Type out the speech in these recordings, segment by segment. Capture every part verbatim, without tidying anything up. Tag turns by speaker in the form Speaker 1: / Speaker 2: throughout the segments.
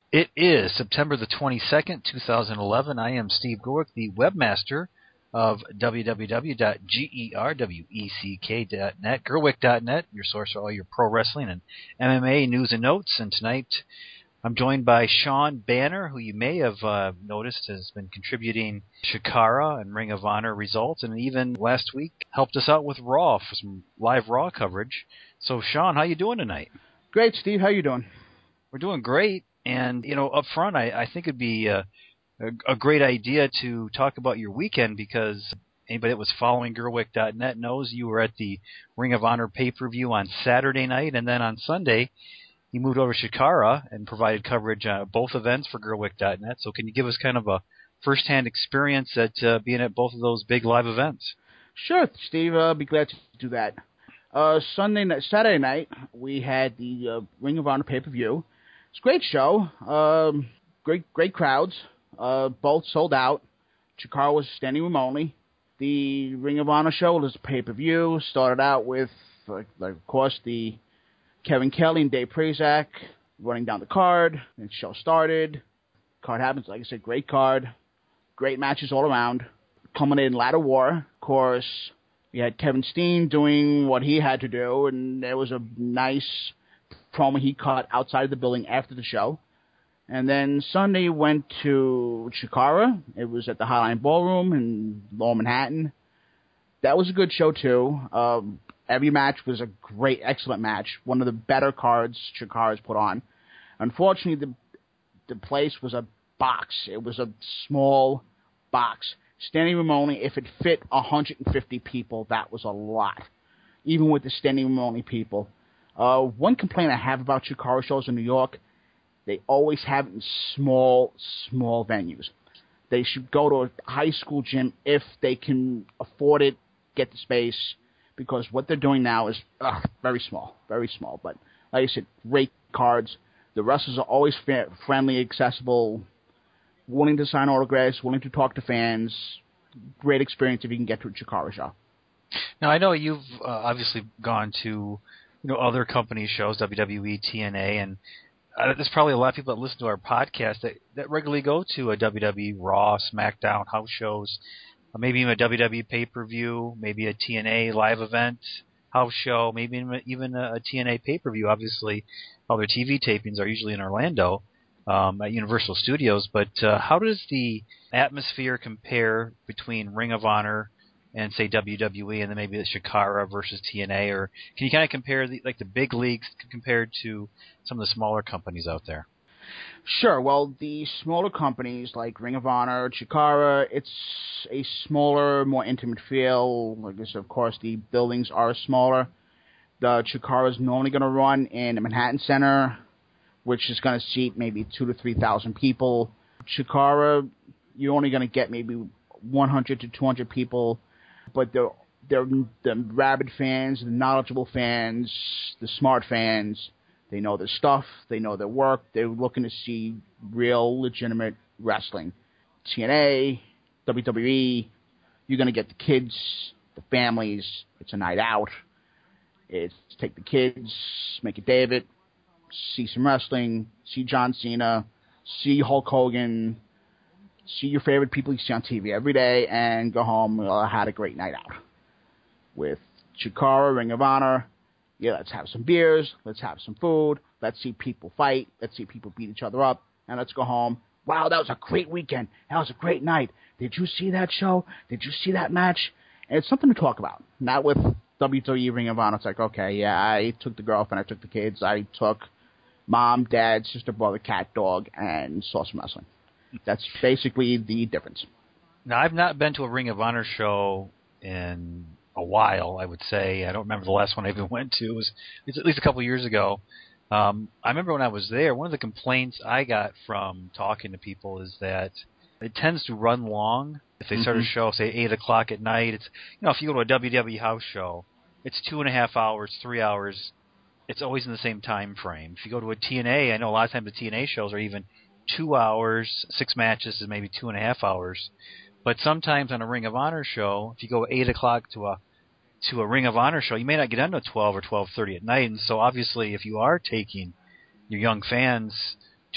Speaker 1: It is September the twenty-second, twenty eleven. I am Steve Gerwick, the webmaster of w w w dot gerweck dot net, gerwick dot net, your source for all your pro wrestling and M M A news and notes. And tonight I'm joined by Sean Banner, who you may have uh, noticed has been contributing Chikara and Ring of Honor results, and even last week helped us out with Raw for some live Raw coverage. So, Sean, how you doing tonight?
Speaker 2: Great, Steve. How you doing?
Speaker 1: We're doing great. And, you know, up front, I, I think it'd be a, a, a great idea to talk about your weekend, because anybody that was following gerwick dot net knows you were at the Ring of Honor pay-per-view on Saturday night, and then on Sunday you moved over to Chikara and provided coverage on both events for gerwick dot net. So can you give us kind of a first-hand experience at uh, being at both of those big live events?
Speaker 2: Sure, Steve. I'll be glad to do that. Uh, Sunday, night, Saturday night, we had the uh, Ring of Honor pay-per-view. It's a great show. Um, great, great crowds. Uh, both sold out. Chikara was standing room only. The Ring of Honor show was a pay-per-view. Started out with, like, like, of course, the Kevin Kelly and Dave Prazak running down the card. And the show started. Card happens, like I said, great card. Great matches all around. Culminated in ladder war. Of course, we had Kevin Steen doing what he had to do, and there was a nice promo he cut outside of the building after the show. And then Sunday went to Chikara. It was at the Highline Ballroom in Lower Manhattan. That was a good show, too. Um, every match was a great, excellent match. One of the better cards Chikara's put on. Unfortunately, the the place was a box. It was a small box. Standing room only. If it fit one hundred fifty people, that was a lot. Even with the standing room only people. Uh, one complaint I have about Chikara shows in New York, they always have it in small, small venues. They should go to a high school gym if they can afford it, get the space, because what they're doing now is ugh, very small, very small. But like I said, great cards. The wrestlers are always fa- friendly, accessible, willing to sign autographs, willing to talk to fans. Great experience if you can get to a Chikara show.
Speaker 1: Now, I know you've uh, obviously gone to you know, other company shows, W W E, T N A, and uh, there's probably a lot of people that listen to our podcast that, that regularly go to a W W E Raw, SmackDown, house shows, uh, maybe even a W W E pay-per-view, maybe a T N A live event, house show, maybe even a, a T N A pay-per-view. Obviously, all their T V tapings are usually in Orlando um, at Universal Studios, but uh, how does the atmosphere compare between Ring of Honor and say W W E, and then maybe the Chikara versus T N A, or can you kind of compare the, like the big leagues compared to some of the smaller companies out there?
Speaker 2: Sure. Well, the smaller companies like Ring of Honor, Chikara, it's a smaller, more intimate feel. Like I said, of course, the buildings are smaller. The Chikara is normally going to run in the Manhattan Center, which is going to seat maybe two to three thousand people. Chikara, you're only going to get maybe one hundred to two hundred people. But they're, they're the rabid fans, the knowledgeable fans, the smart fans. They know their stuff. They know their work. They're looking to see real, legitimate wrestling. T N A, W W E, you're going to get the kids, the families. It's a night out. It's take the kids, make a day of it, see some wrestling, see John Cena, see Hulk Hogan, see your favorite people you see on T V every day, and go home. Well, I had a great night out. With Chikara, Ring of Honor, yeah, let's have some beers, let's have some food, let's see people fight, let's see people beat each other up, and let's go home. Wow, that was a great weekend. That was a great night. Did you see that show? Did you see that match? And it's something to talk about. Not with W W E, Ring of Honor. It's like, okay, yeah, I took the girlfriend, I took the kids, I took mom, dad, sister, brother, cat, dog, and saw some wrestling. That's basically the difference.
Speaker 1: Now, I've not been to a Ring of Honor show in a while, I would say. I don't remember the last one I even went to. It was it's at least a couple of years ago. Um, I remember when I was there, one of the complaints I got from talking to people is that it tends to run long. If they
Speaker 2: mm-hmm.
Speaker 1: start a show, say, eight o'clock at night, it's, you know, if you go to a W W E house show, it's two and a half hours, three hours. It's always in the same time frame. If you go to a T N A, I know a lot of times the T N A shows are even two hours, six matches is maybe two and a half hours. But sometimes on a Ring of Honor show, if you go eight o'clock to a to a Ring of Honor show, you may not get done until twelve or twelve thirty at night. And so obviously, if you are taking your young fans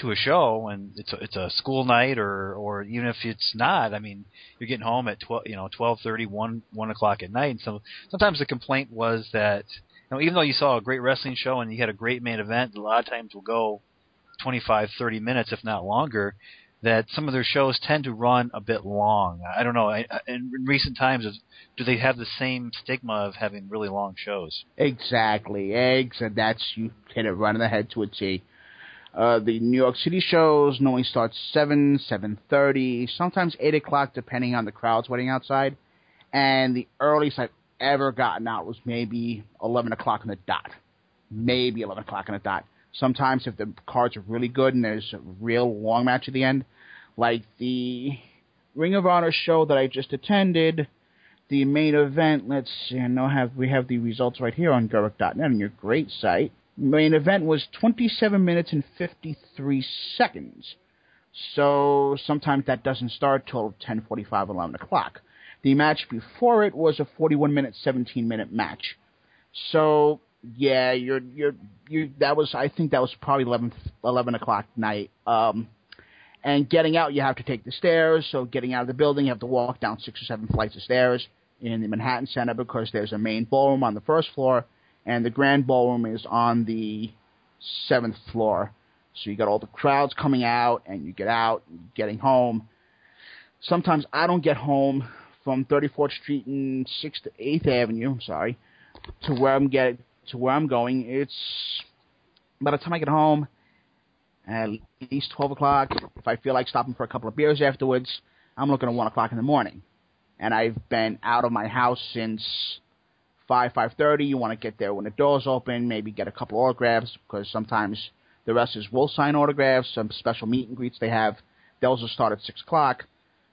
Speaker 1: to a show and it's a, it's a school night or or even if it's not, I mean, you're getting home at twelve, you know, twelve thirty, one one o'clock at night. And so sometimes the complaint was that, you know, even though you saw a great wrestling show and you had a great main event, a lot of times will go twenty-five, thirty minutes, if not longer, that some of their shows tend to run a bit long. I don't know. I, in recent times, do they have the same stigma of having really long shows?
Speaker 2: Exactly. Eggs, and that's, you hit it right on the head to a T. Uh, the New York City shows normally start seven, seven thirty, sometimes eight o'clock, depending on the crowds waiting outside. And the earliest I've ever gotten out was maybe eleven o'clock on the dot. Maybe eleven o'clock on the dot. Sometimes if the cards are really good and there's a real long match at the end, like the Ring of Honor show that I just attended, the main event, let's see, I know have, we have the results right here on Guruk dot net on your great site. Main event was twenty-seven minutes and fifty-three seconds. So sometimes that doesn't start till ten forty-five, eleven o'clock. The match before it was a forty-one minute, seventeen minute match. So yeah, you're you're you. That was I think that was probably eleven, eleven o'clock night. Um, and getting out, you have to take the stairs. So getting out of the building, you have to walk down six or seven flights of stairs in the Manhattan Center because there's a main ballroom on the first floor, and the grand ballroom is on the seventh floor. So you got all the crowds coming out, and you get out, getting home. Sometimes I don't get home from thirty-fourth Street and sixth to eighth Avenue. I'm sorry, to where I'm getting. To where I'm going, it's by the time I get home, at least twelve o'clock. If I feel like stopping for a couple of beers afterwards, I'm looking at one o'clock in the morning. And I've been out of my house since five, five thirty. You want to get there when the doors open, maybe get a couple of autographs, because sometimes the wrestlers will sign autographs, some special meet and greets they have. Those will start at six o'clock.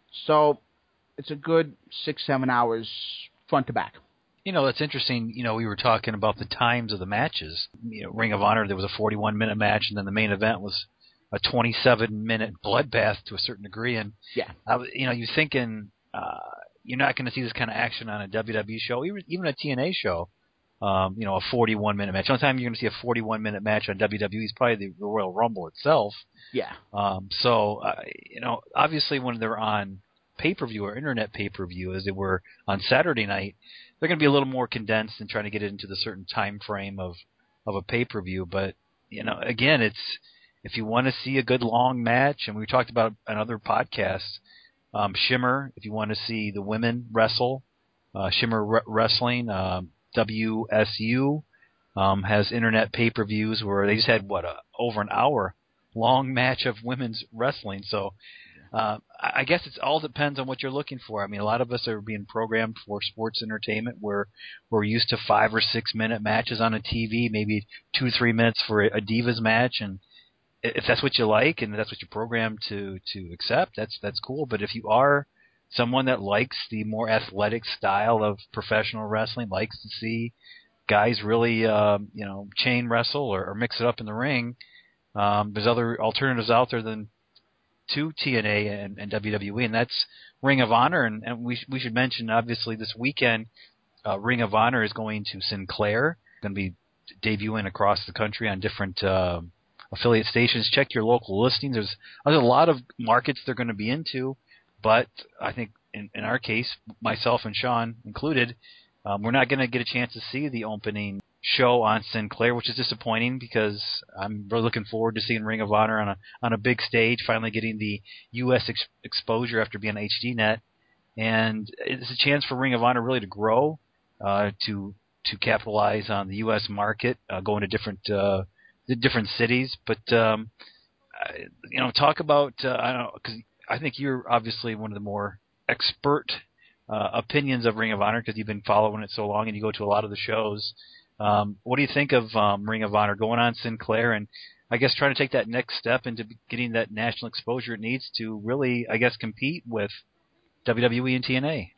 Speaker 2: So it's a good six, seven hours front to back.
Speaker 1: You know, that's interesting. You know, we were talking about the times of the matches. You know, Ring of Honor, there was a forty-one minute match, and then the main event was a twenty-seven minute bloodbath to a certain degree. And,
Speaker 2: yeah,
Speaker 1: I, you know, you're thinking uh, you're not going to see this kind of action on a W W E show, even, even a T N A show, um, you know, a forty-one minute match. The only time you're going to see a forty-one minute match on W W E is probably the, the Royal Rumble itself.
Speaker 2: Yeah.
Speaker 1: Um, so, uh, you know, obviously when they're on pay-per-view or internet pay-per-view, as they were on Saturday night, they're going to be a little more condensed and trying to get it into the certain time frame of, of a pay-per-view. But, you know, again, it's if you want to see a good long match, and we talked about on other podcasts, um, Shimmer, if you want to see the women wrestle, uh, Shimmer Re- Wrestling, um, W S U um, has internet pay-per-views where they just had, what, a, over an hour long match of women's wrestling. So, Uh, I guess it all depends on what you're looking for. I mean, a lot of us are being programmed for sports entertainment where we're used to five or six minute matches on a T V, maybe two, three minutes for a Divas match. And if that's what you like and that's what you're programmed to, to accept, that's, that's cool. But if you are someone that likes the more athletic style of professional wrestling, likes to see guys really, um, you know, chain wrestle or, or mix it up in the ring, um, there's other alternatives out there than to T N A and, and W W E, and that's Ring of Honor. And, and we we should mention, obviously, this weekend, uh, Ring of Honor is going to Sinclair, going to be debuting across the country on different uh, affiliate stations. Check your local listings. There's, there's a lot of markets they're going to be into, but I think in, in our case, myself and Sean included, um, we're not going to get a chance to see the opening show on Sinclair, which is disappointing because I'm really looking forward to seeing Ring of Honor on a on a big stage, finally getting the U S ex- exposure after being on H D Net, and it's a chance for Ring of Honor really to grow, uh, to to capitalize on the U S market, uh, going to different uh, different cities. But um, I, you know, talk about uh, I don't know, because I think you're obviously one of the more expert uh, opinions of Ring of Honor because you've been following it so long and you go to a lot of the shows. Um, what do you think of um, Ring of Honor going on Sinclair and I guess trying to take that next step into getting that national exposure it needs to really, I guess, compete with W W E and T N A?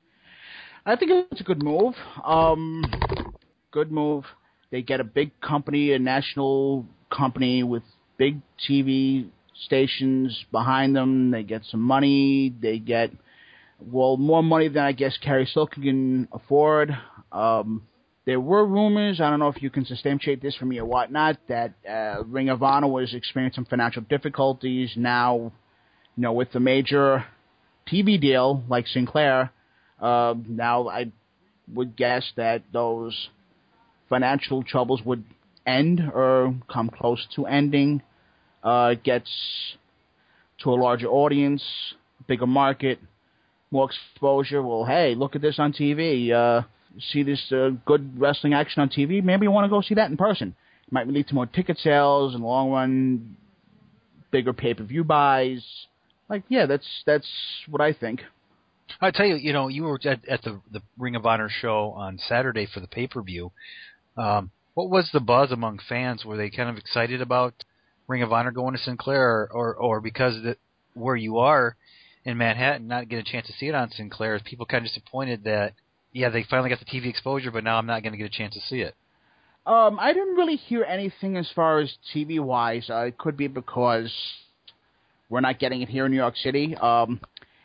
Speaker 2: I think it's a good move. Um, good move. They get a big company, a national company with big T V stations behind them. They get some money. They get, well, more money than I guess Kerry Silk can afford. Um, there were rumors, I don't know if you can substantiate this for me or whatnot, that uh, Ring of Honor was experiencing financial difficulties. Now, you know, with the major T V deal like Sinclair, uh, now I would guess that those financial troubles would end or come close to ending. Uh, it gets to a larger audience, bigger market, more exposure. Well, hey, look at this on T V. Uh, see this uh, good wrestling action on T V. Maybe you want to go see that in person. It might lead to more ticket sales in the long run, bigger pay-per-view buys. Like, yeah, that's that's what I think.
Speaker 1: I tell you, you know, you were at, at the the Ring of Honor show on Saturday for the pay-per-view. Um, what was the buzz among fans? Were they kind of excited about Ring of Honor going to Sinclair, or or because the, where you are in Manhattan, not get a chance to see it on Sinclair? Is people kind of disappointed that, yeah, they finally got the T V exposure, but now I'm not going to get a chance to see it?
Speaker 2: Um, I didn't really hear anything as far as T V-wise. Uh, it could be because we're not getting it here in New York City. Um,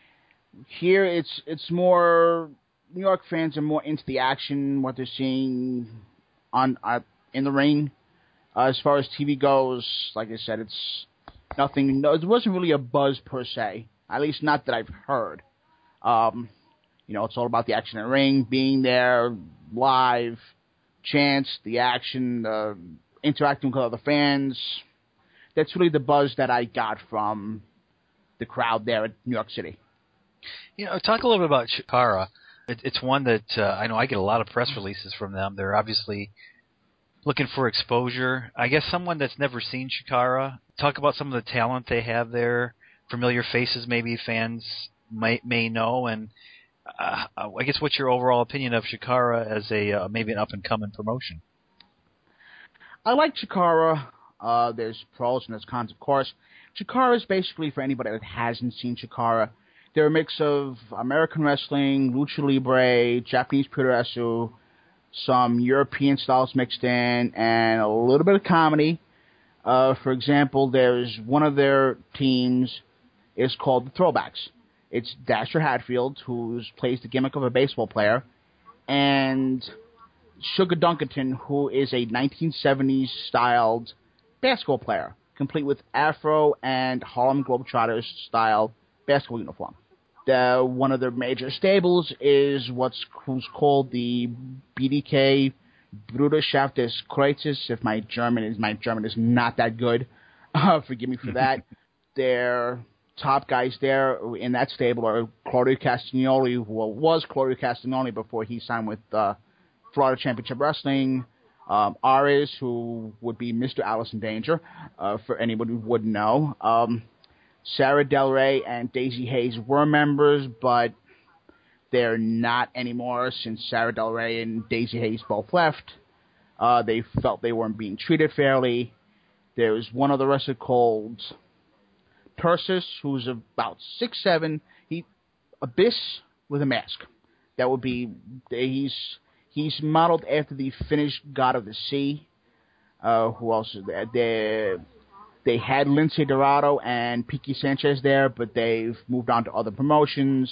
Speaker 2: here, it's it's more New York fans are more into the action, what they're seeing on uh, in the ring. Uh, as far as T V goes, like I said, it's nothing. No, it wasn't really a buzz per se. At least not that I've heard. Um, you know, it's all about the action in the ring, being there live, chants, the action, uh, interacting with other fans. That's really the buzz that I got from the crowd there at New York City.
Speaker 1: You know, talk a little bit about Chikara. It, it's one that uh, I know I get a lot of press releases from them. They're obviously looking for exposure. I guess someone that's never seen Chikara, talk about some of the talent they have there, familiar faces maybe fans may, may know, and uh, I guess what's your overall opinion of Chikara as a uh, maybe an up-and-coming promotion?
Speaker 2: I like Chikara. Uh, there's pros and there's cons, of course. Chikara is basically, for anybody that hasn't seen Chikara, they're a mix of American wrestling, lucha libre, Japanese puroresu, some European styles mixed in, and a little bit of comedy. Uh, for example, there's one of their teams is called the Throwbacks. It's Dasher Hatfield, who plays the gimmick of a baseball player, and Sugar Dunkerton, who is a nineteen seventies styled basketball player, complete with afro and Harlem Globetrotters style basketball uniform. The, one of their major stables is what's who's called the B D K Bruderschaft des Kreuzes. If my German is my German is not that good, uh, forgive me for that. Their top guys there in that stable are Claudio Castagnoli, who was Claudio Castagnoli before he signed with uh, Florida Championship Wrestling. Um, Ares, who would be Mister Allison Danger, uh, for anybody who wouldn't know. Um, Sarah Del Rey and Daisy Hayes were members, but they're not anymore since Sarah Del Rey and Daisy Hayes both left. Uh, they felt they weren't being treated fairly. There's one other wrestler called Tursus, who's about six seven. He Abyss with a mask. That would be he's he's modeled after the Finnish god of the sea. Uh, who else is there? They they had Lince Dorado and Piqui Sanchez there, but they've moved on to other promotions.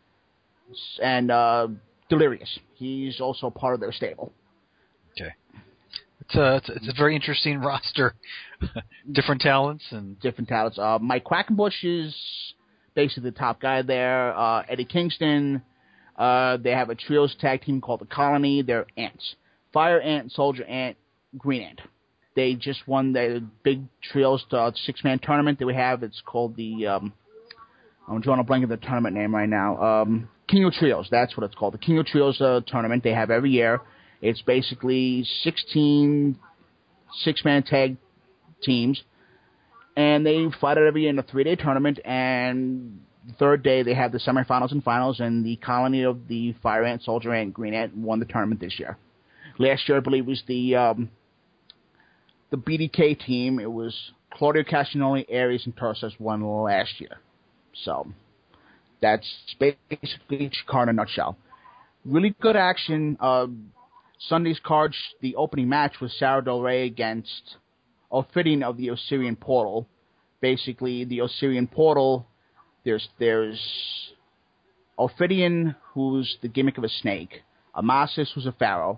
Speaker 2: And uh, Delirious, he's also part of their stable.
Speaker 1: Okay. It's a, it's a, it's a very interesting roster. Different talents and
Speaker 2: different talents. Uh, Mike Quackenbush is basically the top guy there. Uh, Eddie Kingston. Uh, they have a trios tag team called the Colony. They're ants: Fire Ant, Soldier Ant, Green Ant. They just won the big trios uh, six-man tournament that we have. It's called the um, I'm drawing a blank of the tournament name right now. Um, King of Trios. That's what it's called. The King of Trios uh, tournament they have every year. It's basically sixteen six-man tag teams, and they fight it every year in a three-day tournament, and the third day they have the semifinals and finals, and the Colony of the Fire Ant, Soldier Ant, Green Ant won the tournament this year. Last year, I believe, was the um, the B D K team. It was Claudio Castagnoli, Aries, and Tursus won last year. So that's basically Chikara in a nutshell. Really good action. Uh, Sunday's card, the opening match was Sarah Del Rey against Ophidian of the Osirian Portal. Basically, the Osirian Portal, there's there's Ophidian, who's the gimmick of a snake, Amasis, who's a pharaoh,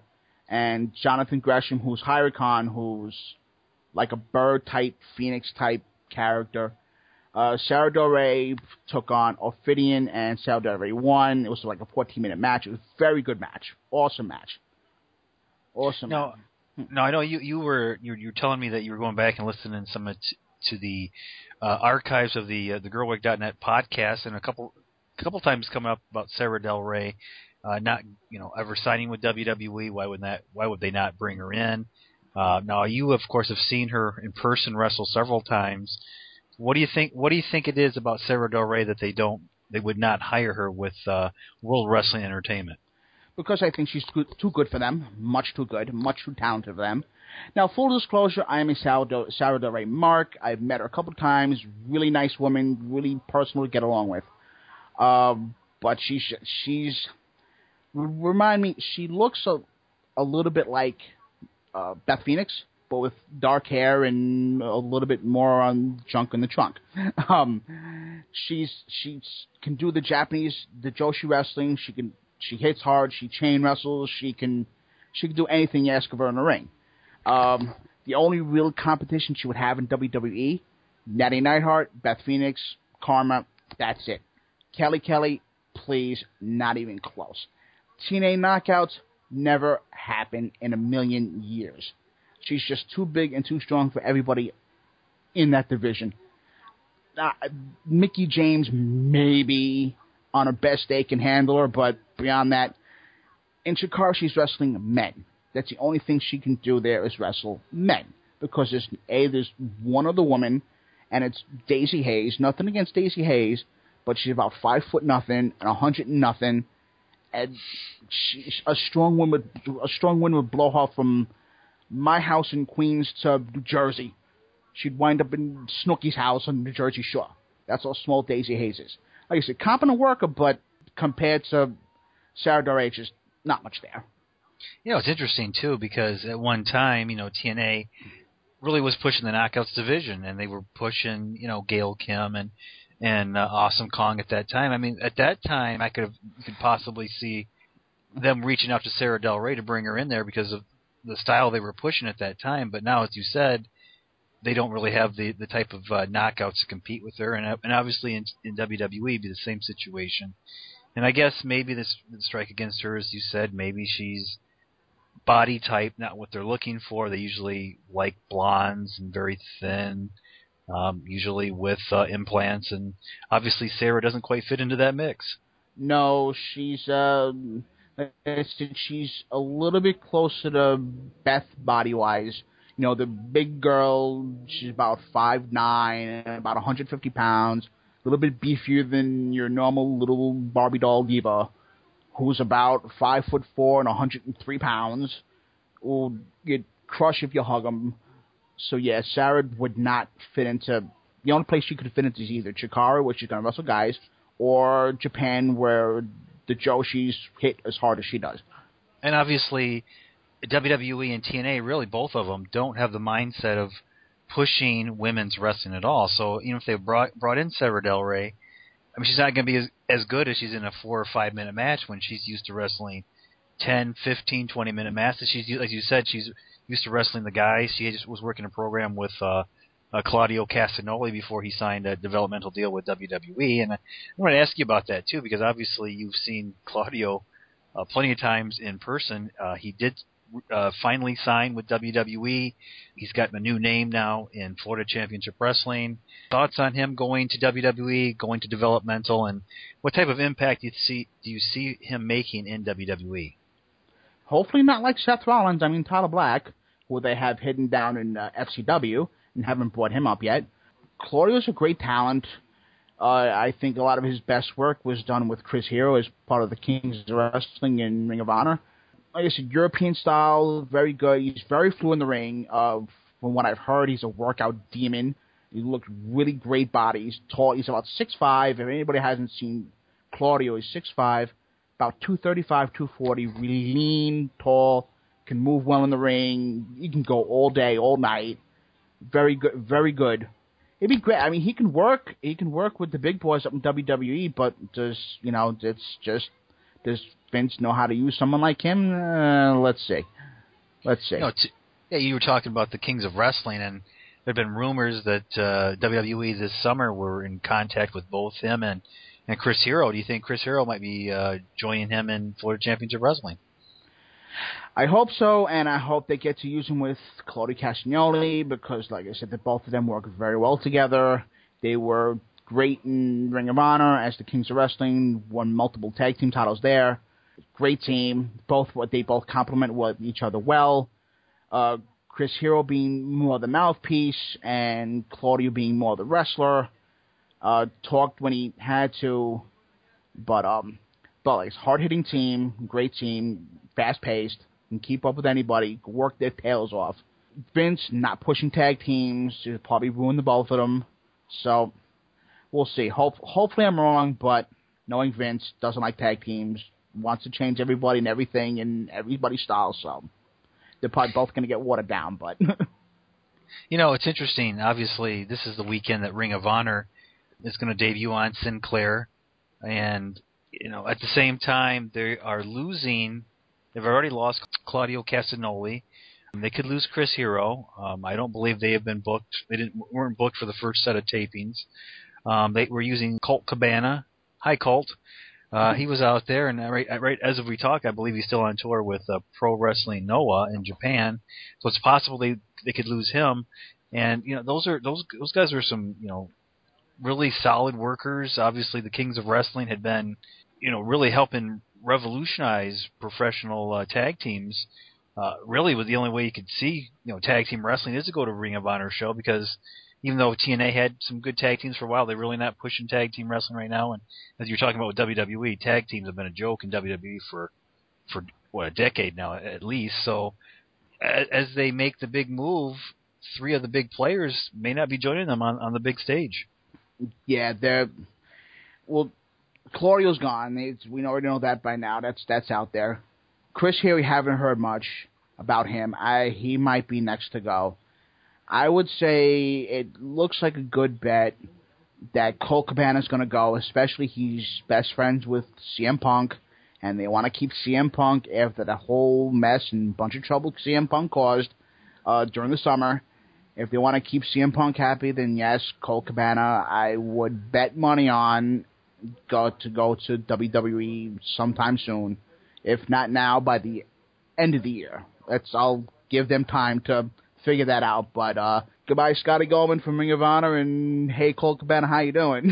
Speaker 2: and Jonathan Gresham, who's Hyricon, who's like a bird-type, phoenix-type character. Uh, Sarah Del Rey took on Ophidian, and Sarah Del Rey won. It was like a fourteen-minute match. It was a very good match. Awesome match. Awesome.
Speaker 1: No, no, I know you, you were you, you were telling me that you were going back and listening some of t- to the uh, archives of the uh, the Girlwig dot net podcast, and a couple a couple times coming up about Sarah Del Rey uh, not you know ever signing with W W E. Why would that? Why would they not bring her in? Uh, now you of course have seen her in person wrestle several times. What do you think? What do you think it is about Sarah Del Rey that they don't, they would not hire her with uh, World Wrestling Entertainment?
Speaker 2: Because I think she's good, too good for them, much too good, much too talented for them. Now, full disclosure, I am a Sarah Del, Sarah Del Rey mark. I've met her a couple of times. Really nice woman, really personal to get along with. Um, but she's she's remind me. She looks a a little bit like uh, Beth Phoenix, but with dark hair and a little bit more on junk in the trunk. Um, she's she can do the Japanese, the Joshi wrestling. She can she hits hard. She chain wrestles. She can she can do anything you ask of her in the ring. Um, the only real competition she would have in W W E, Natty Neidhart, Beth Phoenix, Karma. That's it. Kelly Kelly, please, not even close. T N A knockouts never happen in a million years. She's just too big and too strong for everybody in that division. Uh, Mickie James, maybe on her best day can handle her, but beyond that, in Chikara she's wrestling men. That's the only thing she can do there is wrestle men. Because there's A, there's one other woman, and it's Daisy Hayes. Nothing against Daisy Hayes, but she's about five foot nothing and a hundred and nothing. And she, a strong woman, a strong woman would blow her from my house in Queens to New Jersey. She'd wind up in Snooki's house on the Jersey Shore. That's how small Daisy Hayes is. Like I said, competent worker, but compared to Sarah Del Rey, just not much there.
Speaker 1: You know, it's interesting, too, because at one time, you know, T N A really was pushing the Knockouts division, and they were pushing, you know, Gail Kim and and uh, Awesome Kong at that time. I mean, at that time, I could have could possibly see them reaching out to Sarah Del Rey to bring her in there because of the style they were pushing at that time. But now, as you said, they don't really have the, the type of uh, knockouts to compete with her. And, and obviously in, in W W E, it'd be the same situation. And I guess maybe this the strike against her, as you said, maybe she's body type, not what they're looking for. They usually like blondes and very thin, um, usually with uh, implants. And obviously Sarah doesn't quite fit into that mix.
Speaker 2: No, she's uh, she's a little bit closer to Beth body-wise. You know, the big girl, she's about five nine, about one hundred fifty pounds, a little bit beefier than your normal little Barbie doll diva, who's about five foot four and one hundred three pounds. Will get crushed if you hug them. So, yeah, Sarah would not fit into... The only place she could fit into is either Chikara, where she's going to wrestle guys, or Japan, where the Joshis hit as hard as she does.
Speaker 1: And obviously, W W E and T N A, really both of them, don't have the mindset of pushing women's wrestling at all. So, you know, if they brought brought in Sarah Del Rey, I mean, she's not going to be as, as good as she's in a four or five minute match when she's used to wrestling ten, fifteen, twenty minute matches. She's, like you said, she's used to wrestling the guys. She just was working a program with uh, uh, Claudio Castagnoli before he signed a developmental deal with W W E. And I want to ask you about that, too, because obviously you've seen Claudio uh, plenty of times in person. Uh, he did uh, finally sign with W W E. He's got a new name now in Florida Championship Wrestling. Thoughts on him going to W W E, going to developmental, and what type of impact do you see, do you see him making in W W E?
Speaker 2: Hopefully not like Seth Rollins, I mean Tyler Black, who they have hidden down in uh, F C W and haven't brought him up yet. Claudio's a great talent. Uh, I think a lot of his best work was done with Chris Hero as part of the Kings of Wrestling and Ring of Honor. Like I said, European style, very good. He's very fluid in the ring. Uh, from what I've heard, he's a workout demon. He looked really great body. He's tall. He's about six five. If anybody hasn't seen Claudio, he's six five, about two thirty-five, two forty, really lean, tall, can move well in the ring. He can go all day, all night. Very good, very good. It'd be great. I mean, he can work. He can work with the big boys up in W W E, but does, you know, it's just, does Vince know how to use someone like him? Uh, let's see. Let's see.
Speaker 1: You know, t- yeah, you were talking about the Kings of Wrestling, and there have been rumors that uh, W W E this summer were in contact with both him and, and Chris Hero. Do you think Chris Hero might be uh, joining him in Florida Championship Wrestling?
Speaker 2: I hope so, and I hope they get to use him with Claudio Castagnoli because, like I said, that both of them work very well together. They were great in Ring of Honor as the Kings of Wrestling, won multiple tag team titles there. Great team. Both what they both complement each other well. Uh, Chris Hero being more the mouthpiece and Claudio being more the wrestler. Uh, talked when he had to, but um, but like, hard hitting team, great team, fast paced. Can keep up with anybody, work their tails off. Vince not pushing tag teams, it'll probably ruin the both of them. So we'll see. Hope, hopefully I'm wrong, but knowing Vince doesn't like tag teams, wants to change everybody and everything and everybody's style, so they're probably both going to get watered down. But
Speaker 1: you know, it's interesting. Obviously, this is the weekend that Ring of Honor is going to debut on Sinclair, and you know, at the same time they are losing. They've already lost Claudio Castagnoli. They could lose Chris Hero. Um, I don't believe they have been booked. They didn't weren't booked for the first set of tapings. Um, they were using Colt Cabana. Hi, Colt. Uh, he was out there, and right, right as of we talk, I believe he's still on tour with uh, Pro Wrestling Noah in Japan. So it's possible they they could lose him. And you know, those are those those guys are some you know really solid workers. Obviously, the Kings of Wrestling had been you know really helping revolutionize professional uh, tag teams. Uh, really, was the only way you could see you know tag team wrestling is to go to a Ring of Honor show, because even though T N A had some good tag teams for a while, they're really not pushing tag team wrestling right now. And as you're talking about with W W E, tag teams have been a joke in W W E for for what a decade now at least. So as they make the big move, three of the big players may not be joining them on, on the big stage.
Speaker 2: Yeah, they're well. Claudio's gone. It's, we already know that by now. That's that's out there. Chris here, we haven't heard much about him. I he might be next to go. I would say it looks like a good bet that Colt Cabana's going to go, especially he's best friends with C M Punk, and they want to keep C M Punk after the whole mess and bunch of trouble C M Punk caused uh, during the summer. If they want to keep C M Punk happy, then yes, Colt Cabana, I would bet money on go to go to W W E sometime soon. If not now, by the end of the year. That's I'll give them time to figure that out. But uh, goodbye, Scotty Goldman from Ring of Honor, and hey, Colt Cabana, how you doing?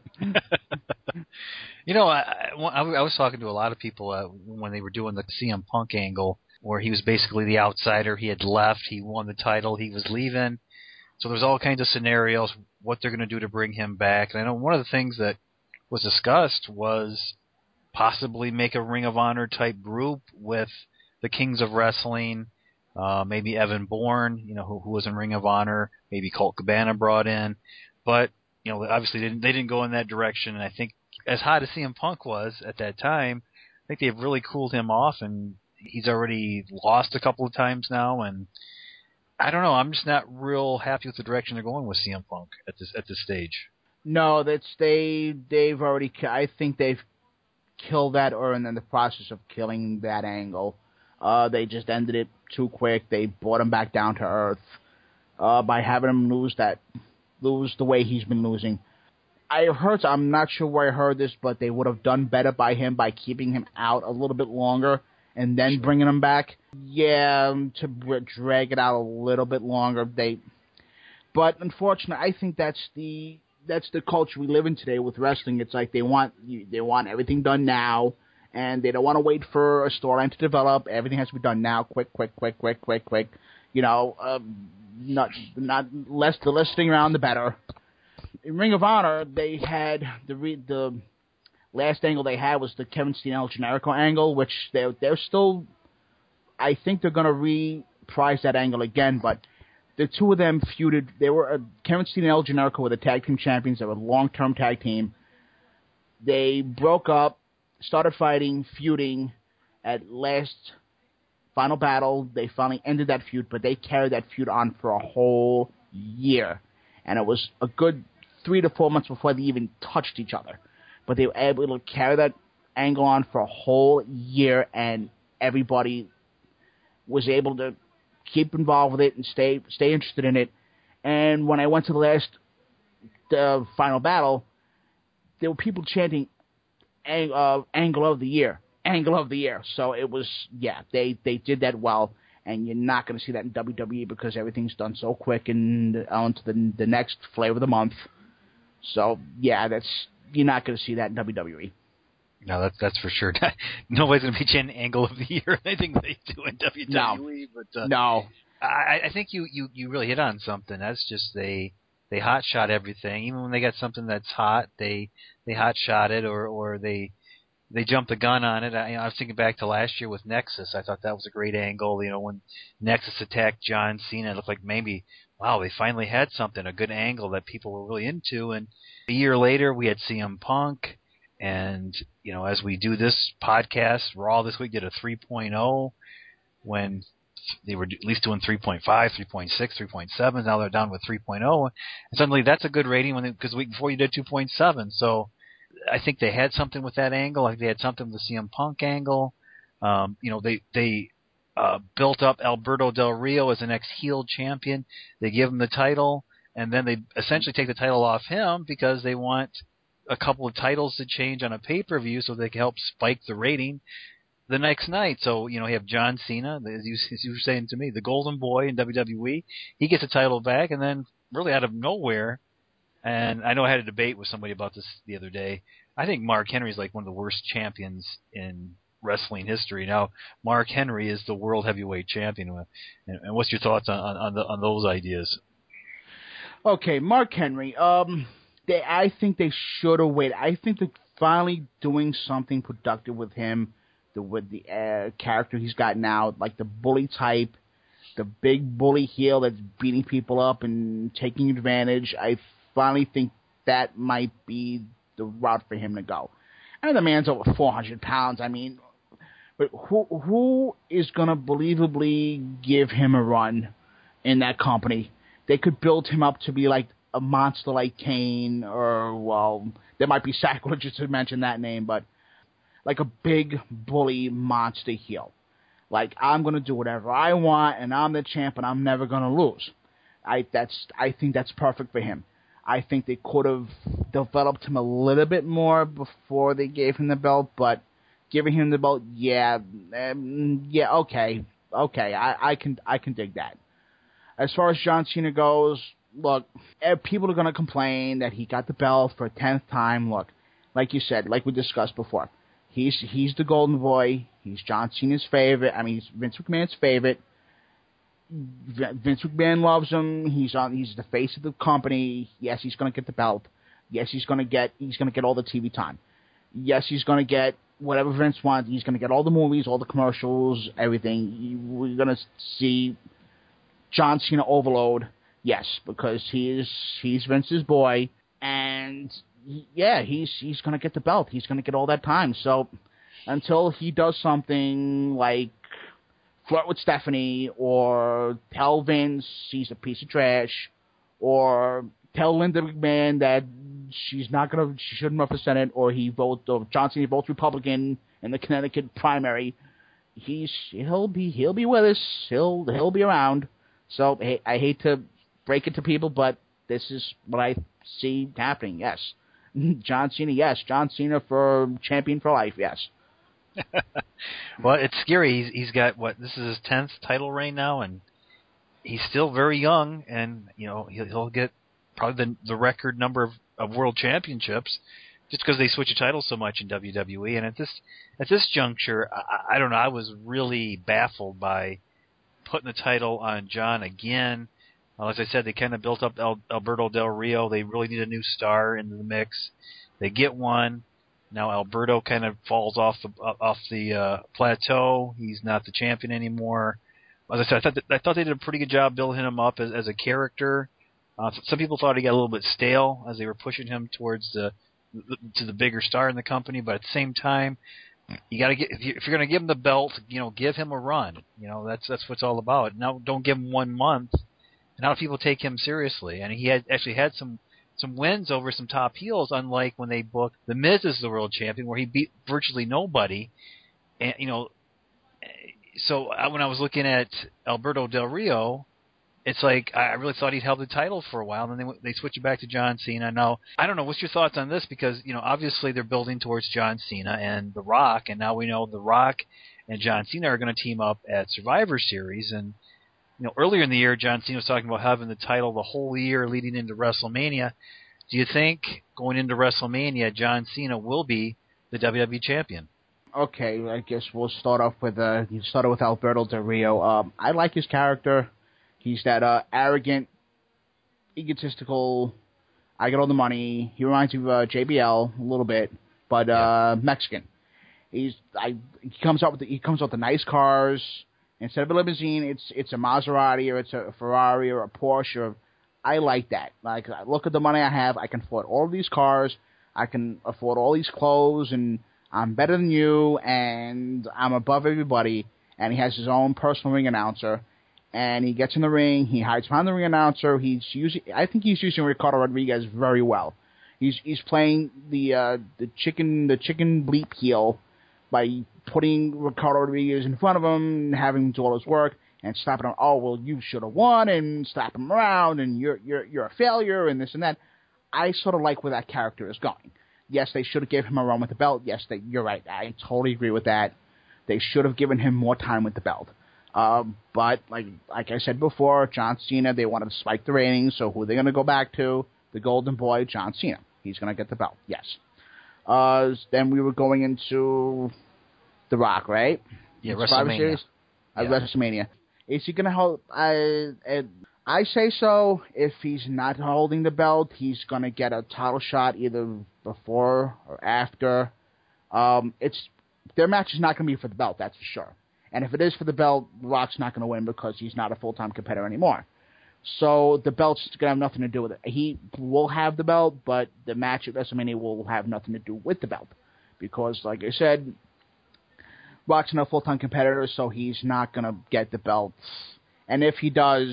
Speaker 1: you know, I, I, I was talking to a lot of people uh, when they were doing the C M Punk angle, where he was basically the outsider. He had left. He won the title. He was leaving. So there's all kinds of scenarios, what they're going to do to bring him back. And I know one of the things that was discussed was possibly make a Ring of Honor type group with the Kings of Wrestling, uh, maybe Evan Bourne, you know, who, who was in Ring of Honor, maybe Colt Cabana brought in. But, you know, obviously they didn't, they didn't go in that direction. And I think as hot as C M Punk was at that time, I think they've really cooled him off, and he's already lost a couple of times now. And I don't know, I'm just not real happy with the direction they're going with C M Punk at this at this stage.
Speaker 2: No, that's they. They've already. I think they've killed that, or in the process of killing that angle. Uh, they just ended it too quick. They brought him back down to earth uh, by having him lose that, lose the way he's been losing. I heard. I'm not sure where I heard this, but they would have done better by him by keeping him out a little bit longer and then sure. bringing him back. Yeah, to drag it out a little bit longer. They, but unfortunately, I think that's the. That's the culture we live in today with wrestling. It's like they want they want everything done now, and they don't want to wait for a storyline to develop. Everything has to be done now, quick, quick, quick, quick, quick, quick. You know, um, not not less the less sitting around, the better. In Ring of Honor, they had the re, the last angle they had was the Kevin Steen El Generico angle, which they they're still. I think they're gonna reprise that angle again, but. The two of them feuded. They were uh, Kevin Steen and El Generico were the tag team champions. They were a long-term tag team. They broke up, started fighting, feuding. At last Final Battle, they finally ended that feud, but they carried that feud on for a whole year. And it was a good three to four months before they even touched each other. But they were able to carry that angle on for a whole year, and everybody was able to keep involved with it and stay stay interested in it. And when I went to the last uh, final battle, there were people chanting ang- uh, "Angle of the Year, Angle of the Year." So it was, yeah, they, they did that well, and you're not going to see that in W W E because everything's done so quick and on to the the next flavor of the month. So yeah, that's you're not going to see that in W W E.
Speaker 1: No, that's that's for sure. Nobody's going to be chanting "Angle of the Year" anything they do in W W E.
Speaker 2: No,
Speaker 1: but uh,
Speaker 2: no.
Speaker 1: I, I think you, you, you really hit on something. That's just they they hot shot everything. Even when they got something that's hot, they they hot shot it or, or they they jump the gun on it. I, you know, I was thinking back to last year with Nexus. I thought that was a great angle. You know, when Nexus attacked John Cena, it looked like maybe wow, they finally had something, a good angle that people were really into. And a year later, we had C M Punk. And, you know, as we do this podcast, Raw this week did a three point oh when they were at least doing three point five, three point six, three point seven. Now they're down with three point oh. And suddenly that's a good rating when because the week before you did two point seven. So I think they had something with that angle. I think they had something with the C M Punk angle. Um, you know, they, they uh, built up Alberto Del Rio as the next heel champion. They give him the title, and then they essentially take the title off him because they want a couple of titles to change on a pay-per-view so they can help spike the rating the next night. So, you know, you have John Cena, as you, as you were saying to me, the golden boy in W W E. He gets a title back, and then really out of nowhere, and I know I had a debate with somebody about this the other day, I think Mark Henry is like one of the worst champions in wrestling history. Now, Mark Henry is the world heavyweight champion. And, and what's your thoughts on, on, on, the, on those ideas?
Speaker 2: Okay, Mark Henry. Um, they, I think they should have waited. I think they're finally doing something productive with him. The, with the uh, character he's got now, like the bully type, the big bully heel that's beating people up and taking advantage. I finally think that might be the route for him to go. I mean, the man's over four hundred pounds. I mean, but who who is going to believably give him a run in that company? They could build him up to be like a monster like Kane, or, well, there might be sacrilege to mention that name, but like a big bully monster heel. Like, I'm going to do whatever I want, and I'm the champ, and I'm never going to lose. I that's I think that's perfect for him. I think they could have developed him a little bit more before they gave him the belt, but giving him the belt, yeah, um, yeah, okay, okay, I, I can I can dig that. As far as John Cena goes, look, people are going to complain that he got the belt for a tenth time. Look, like you said, like we discussed before, he's he's the golden boy. He's John Cena's favorite. I mean, he's Vince McMahon's favorite. Vince McMahon loves him. He's on. He's the face of the company. Yes, he's going to get the belt. Yes, he's going to get. He's going to get all the T V time. Yes, he's going to get whatever Vince wants. He's going to get all the movies, all the commercials, everything. We're going to see John Cena overload. Yes, because he is. He's Vince's boy, and yeah, he's he's going to get the belt. He's going to get all that time. So until he does something like flirt with Stephanie, or tell Vince he's a piece of trash, or tell Linda McMahon that she's not gonna, she shouldn't run for Senate, or he vote, or John Cena votes Republican in the Connecticut primary. He's he'll be he'll be with us. He'll he'll be around. So hey, I hate to break it to people, but this is what I see happening. Yes, John Cena. Yes, John Cena for champion for life. Yes.
Speaker 1: Well, it's scary. He's, he's got, what, this is his tenth title reign now, and he's still very young, and, you know, he'll, he'll get probably the, the record number of, of world championships just because they switch the titles so much in W W E. And at this at this juncture, I, I don't know, I was really baffled by putting the title on John again. Well, as I said, they kind of built up El, Alberto Del Rio. They really need a new star into the mix. They get one. Now Alberto kind of falls off the off the uh, plateau. He's not the champion anymore. As I said, I thought that, I thought they did a pretty good job building him up as, as a character. Uh, some people thought he got a little bit stale as they were pushing him towards the to the bigger star in the company. But at the same time, you got to get if, you, if you're going to give him the belt, you know, give him a run. You know, that's that's what it's all about. Now, don't give him one month. And how do people take him seriously? And he had actually had some. some wins over some top heels, unlike when they booked The Miz as the world champion, where he beat virtually nobody. And, you know, so I, when I was looking at Alberto Del Rio, it's like I really thought he'd held the title for a while, and then they they switch it back to John Cena. Now, I don't know. What's your thoughts on this? Because, you know, obviously they're building towards John Cena and The Rock, and now we know The Rock and John Cena are going to team up at Survivor Series. And, you know, earlier in the year, John Cena was talking about having the title the whole year leading into WrestleMania. Do you think going into WrestleMania, John Cena will be the W W E champion?
Speaker 2: Okay, I guess we'll start off with uh, you started with Alberto Del Rio. Um, I like his character. He's that uh, arrogant, egotistical. I get all the money. He reminds me of uh, J B L a little bit, but uh, yeah. Mexican. He's I. He comes up with the, he comes up with the nice cars. Instead of a limousine, it's it's a Maserati or it's a Ferrari or a Porsche. Or, I like that. Like, I look at the money I have. I can afford all of these cars. I can afford all these clothes, and I'm better than you, and I'm above everybody. And he has his own personal ring announcer. And he gets in the ring. He hides behind the ring announcer. He's using. I think he's using Ricardo Rodriguez very well. He's he's playing the uh, the chicken the chicken bleep heel by putting Ricardo Rodriguez in front of him, and having him do all his work, and slapping him. Oh well, you should have won, and slap him around, and you're you're you're a failure, and this and that. I sort of like where that character is going. Yes, they should have given him a run with the belt. Yes, they, you're right. I totally agree with that. They should have given him more time with the belt. Uh, but, like like I said before, John Cena, they wanted to spike the ratings, so who are they going to go back to? The golden boy, John Cena. He's going to get the belt, yes. Uh, then we were going into The Rock, right?
Speaker 1: Yeah, WrestleMania.
Speaker 2: Series? Uh, yeah. WrestleMania. Is he going to hold... I, I, I say so. If he's not holding the belt, he's going to get a title shot either before or after. Um, it's their match is not going to be for the belt, that's for sure. And if it is for the belt, Rock's not going to win because he's not a full-time competitor anymore. So the belt's going to have nothing to do with it. He will have the belt, but the match at WrestleMania will have nothing to do with the belt. Because, like I said, Rock's not a full-time competitor, so he's not going to get the belt. And if he does,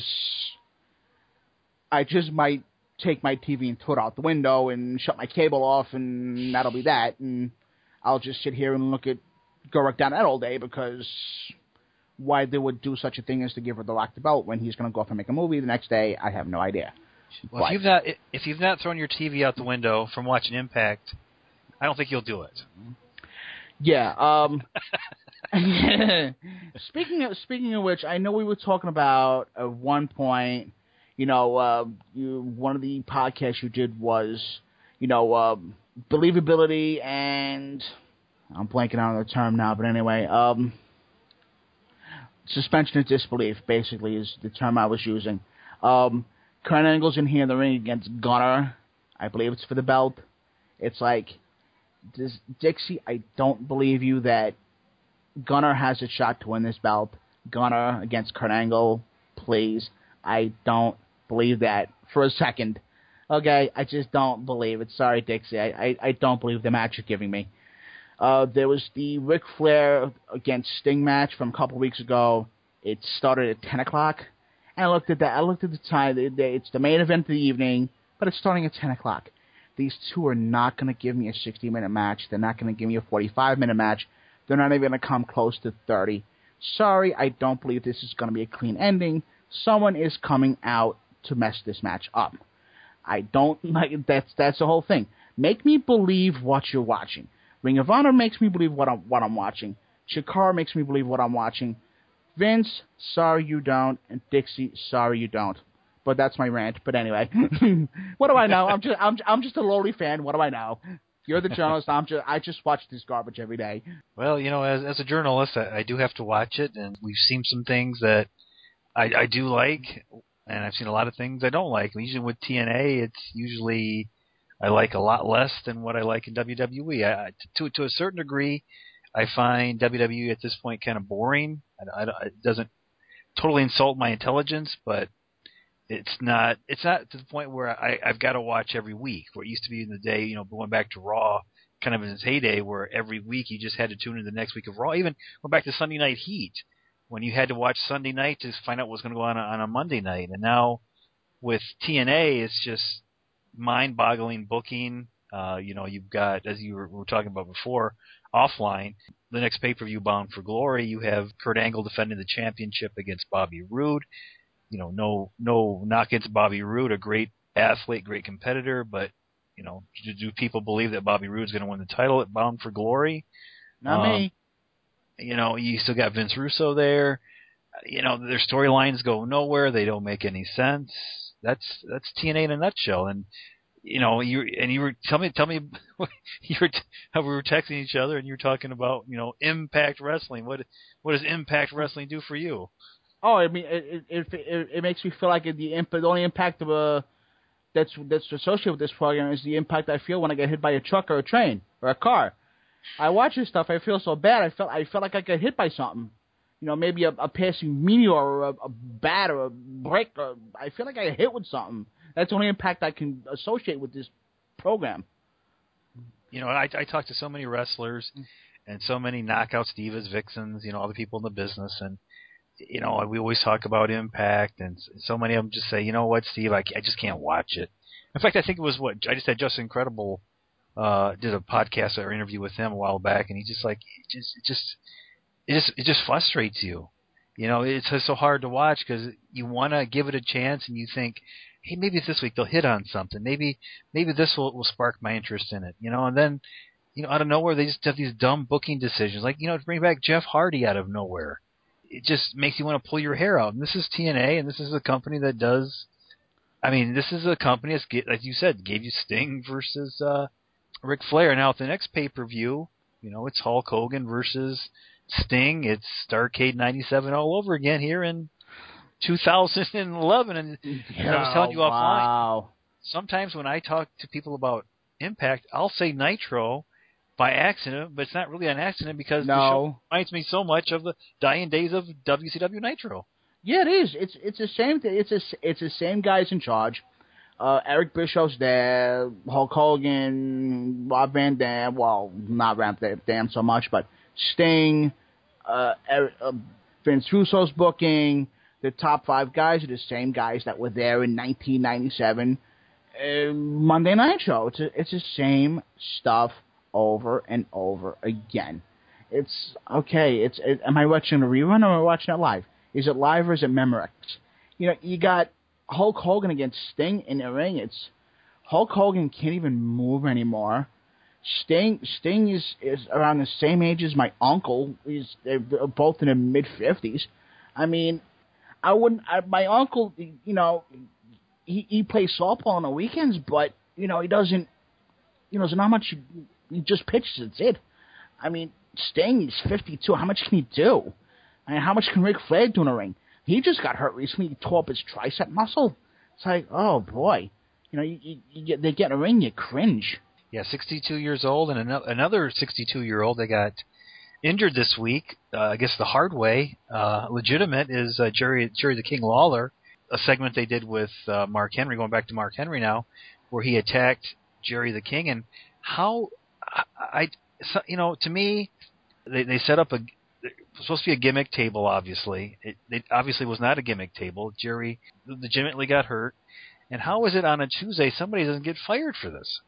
Speaker 2: I just might take my T V and throw it out the window and shut my cable off, and that'll be that. And I'll just sit here and look at Guruk down that all day, because why they would do such a thing as to give her The Rock the belt when he's going to go off and make a movie the next day, I have no idea.
Speaker 1: Well, if you've not if you've not thrown your T V out the window from watching Impact, I don't think you'll do it.
Speaker 2: Yeah. Um, speaking of speaking of which, I know we were talking about at one point. You know, uh, you, one of the podcasts you did was, you know, uh, believability and. I'm blanking out on the term now, but anyway, um, suspension of disbelief, basically, is the term I was using. Um, Kurt Angle's in here in the ring against Gunner. I believe it's for the belt. It's like, this, Dixie, I don't believe you that Gunner has a shot to win this belt. Gunner against Kurt Angle, please. I don't believe that for a second. Okay, I just don't believe it. Sorry, Dixie. I, I, I don't believe the match you're giving me. Uh, there was the Ric Flair against Sting match from a couple weeks ago. It started at ten o'clock. And I looked at that. I looked at the time. It's the main event of the evening, but it's starting at ten o'clock. These two are not going to give me a sixty-minute match. They're not going to give me a forty-five-minute match. They're not even going to come close to thirty. Sorry, I don't believe this is going to be a clean ending. Someone is coming out to mess this match up. I don't like that's that's the whole thing. Make me believe what you're watching. Ring of Honor makes me believe what I'm what I'm watching. Chikara makes me believe what I'm watching. Vince, sorry you don't, and Dixie, sorry you don't. But that's my rant. But anyway, what do I know? I'm just I'm I'm just a lowly fan. What do I know? You're the journalist. I'm just I just watch this garbage every day.
Speaker 1: Well, you know, as as a journalist, I, I do have to watch it, and we've seen some things that I, I do like, and I've seen a lot of things I don't like. Usually with T N A, it's usually I like a lot less than what I like in W W E. I, to to a certain degree, I find W W E at this point kind of boring. I, I, it doesn't totally insult my intelligence, but it's not it's not to the point where I, I've got to watch every week. Where it used to be in the day, you know, going back to Raw, kind of in its heyday, where every week you just had to tune in the next week of Raw. Even went back to Sunday Night Heat, when you had to watch Sunday night to find out what was going to go on on a Monday night. And now with T N A, it's just mind-boggling booking. Uh, you know, you've got, as you were, were talking about before, offline, the next pay-per-view, Bound for Glory, you have Kurt Angle defending the championship against Bobby Roode. You know, no no knock against Bobby Roode, a great athlete, great competitor, but, you know, do, do people believe that Bobby Roode's going to win the title at Bound for Glory?
Speaker 2: Not
Speaker 1: um,
Speaker 2: me.
Speaker 1: You know, you still got Vince Russo there. You know, their storylines go nowhere. They don't make any sense. That's that's T N A in a nutshell. And you know, you and you were tell me tell me you were how we were texting each other, and you were talking about, you know, Impact Wrestling. What what does Impact Wrestling do for you?
Speaker 2: Oh, I mean, it it it, it makes me feel like the impact, the only impact of a that's that's associated with this program is the impact I feel when I get hit by a truck or a train or a car. I watch this stuff. I feel so bad. I felt I felt like I got hit by something. You know, maybe a, a passing meteor or a, a bat or a brick. Or, I feel like I got hit with something. That's the only impact I can associate with this program.
Speaker 1: You know, I, I talk to so many wrestlers and so many knockouts, divas, vixens, you know, all the people in the business. And, you know, we always talk about Impact. And so many of them just say, you know what, Steve, I, I just can't watch it. In fact, I think it was what I just had Justin Incredible uh, did a podcast or interview with him a while back. And he just like, it just, it just, it just, it just frustrates you. You know, it's just so hard to watch because you want to give it a chance and you think, hey, maybe this week they'll hit on something. Maybe maybe this will, will spark my interest in it. You know, and then, you know, out of nowhere they just have these dumb booking decisions. Like, you know, to bring back Jeff Hardy out of nowhere. It just makes you want to pull your hair out. And this is T N A, and this is a company that does, I mean, this is a company that's, like you said, gave you Sting versus uh, Ric Flair. Now at the next pay-per-view, you know, it's Hulk Hogan versus Sting. It's Starrcade ninety-seven all over again here in two thousand eleven, and as I was telling you
Speaker 2: wow.
Speaker 1: offline, sometimes when I talk to people about Impact, I'll say Nitro by accident, but it's not really an accident because
Speaker 2: no.
Speaker 1: the show reminds me so much of the dying days of W C W Nitro.
Speaker 2: Yeah, it is. It's it's the same thing. It's a, it's the same guys in charge. Uh, Eric Bischoff's there, Hulk Hogan, Rob Van Dam. Well, not Rob Van Dam so much, but Sting, uh, Eric, uh, Vince Russo's booking. The top five guys are the same guys that were there in nineteen ninety-seven uh, Monday Night Show. It's a, it's the same stuff over and over again. It's okay. It's it, am I watching a rerun or am I watching it live? Is it live or is it Memorex? You know, you got Hulk Hogan against Sting in the ring. It's Hulk Hogan can't even move anymore. Sting Sting is, is around the same age as my uncle. He's they're both in their mid fifties. I mean. I wouldn't. I, my uncle, you know, he he plays softball on the weekends, but you know he doesn't. You know, there's not much. He just pitches. That's it. I mean, Sting is fifty-two. How much can he do? I mean, how much can Ric Flair do in a ring? He just got hurt recently. He tore up his tricep muscle. It's like, oh boy, you know, you, you, you get they get in a ring, you cringe.
Speaker 1: Yeah, sixty-two years old, and another sixty-two-year-old they got injured this week, uh, I guess the hard way, uh, legitimate, is uh, Jerry Jerry the King Lawler, a segment they did with uh, Mark Henry, going back to Mark Henry now, where he attacked Jerry the King. And how, I, I you know, to me, they, they set up a, it was supposed to be a gimmick table, obviously. It, it obviously was not a gimmick table. Jerry legitimately got hurt. And how is it on a Tuesday somebody doesn't get fired for this?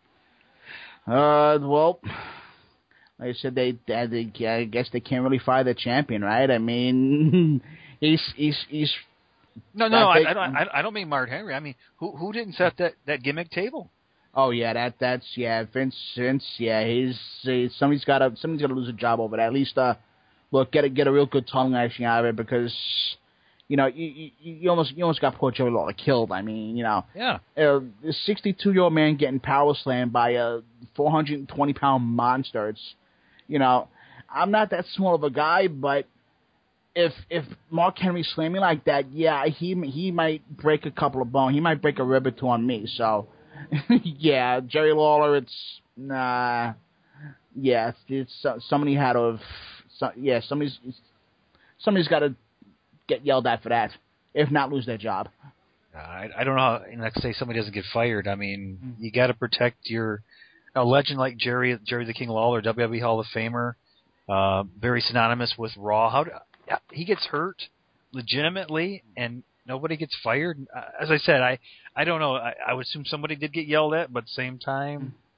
Speaker 2: Uh, well... Like I said, they, they, I guess they can't really fire the champion, right? I mean, he's, he's, he's.
Speaker 1: No, no, I, I don't, I don't mean Mark Henry. I mean, who, who didn't set that, that gimmick table?
Speaker 2: Oh yeah, that, that's yeah, Vince, Vince, yeah, he's, he's somebody's got to, somebody's got to lose a job over that. At least, uh, look, get a, get a real good tongue lashing out of it because, you know, you, you, you almost, you almost got poor Joey Lawler killed. I mean, you know,
Speaker 1: yeah,
Speaker 2: uh, a sixty-two-year-old man getting power slammed by a four hundred twenty pound monster. It's, you know, I'm not that small of a guy, but if if Mark Henry slammed me like that, yeah, he he might break a couple of bones. He might break a rib or two on me. So, yeah, Jerry Lawler, it's nah, yeah, it's, it's somebody had to, so, yeah, somebody's somebody's got to get yelled at for that, if not lose their job.
Speaker 1: Uh, I I don't know how. Let's say somebody doesn't get fired. I mean, mm-hmm. you got to protect your. A legend like Jerry Jerry the King Lawler, W W E Hall of Famer, uh, very synonymous with Raw. How do, he gets hurt legitimately, and nobody gets fired. Uh, as I said, I, I don't know. I, I would assume somebody did get yelled at, but at the same time,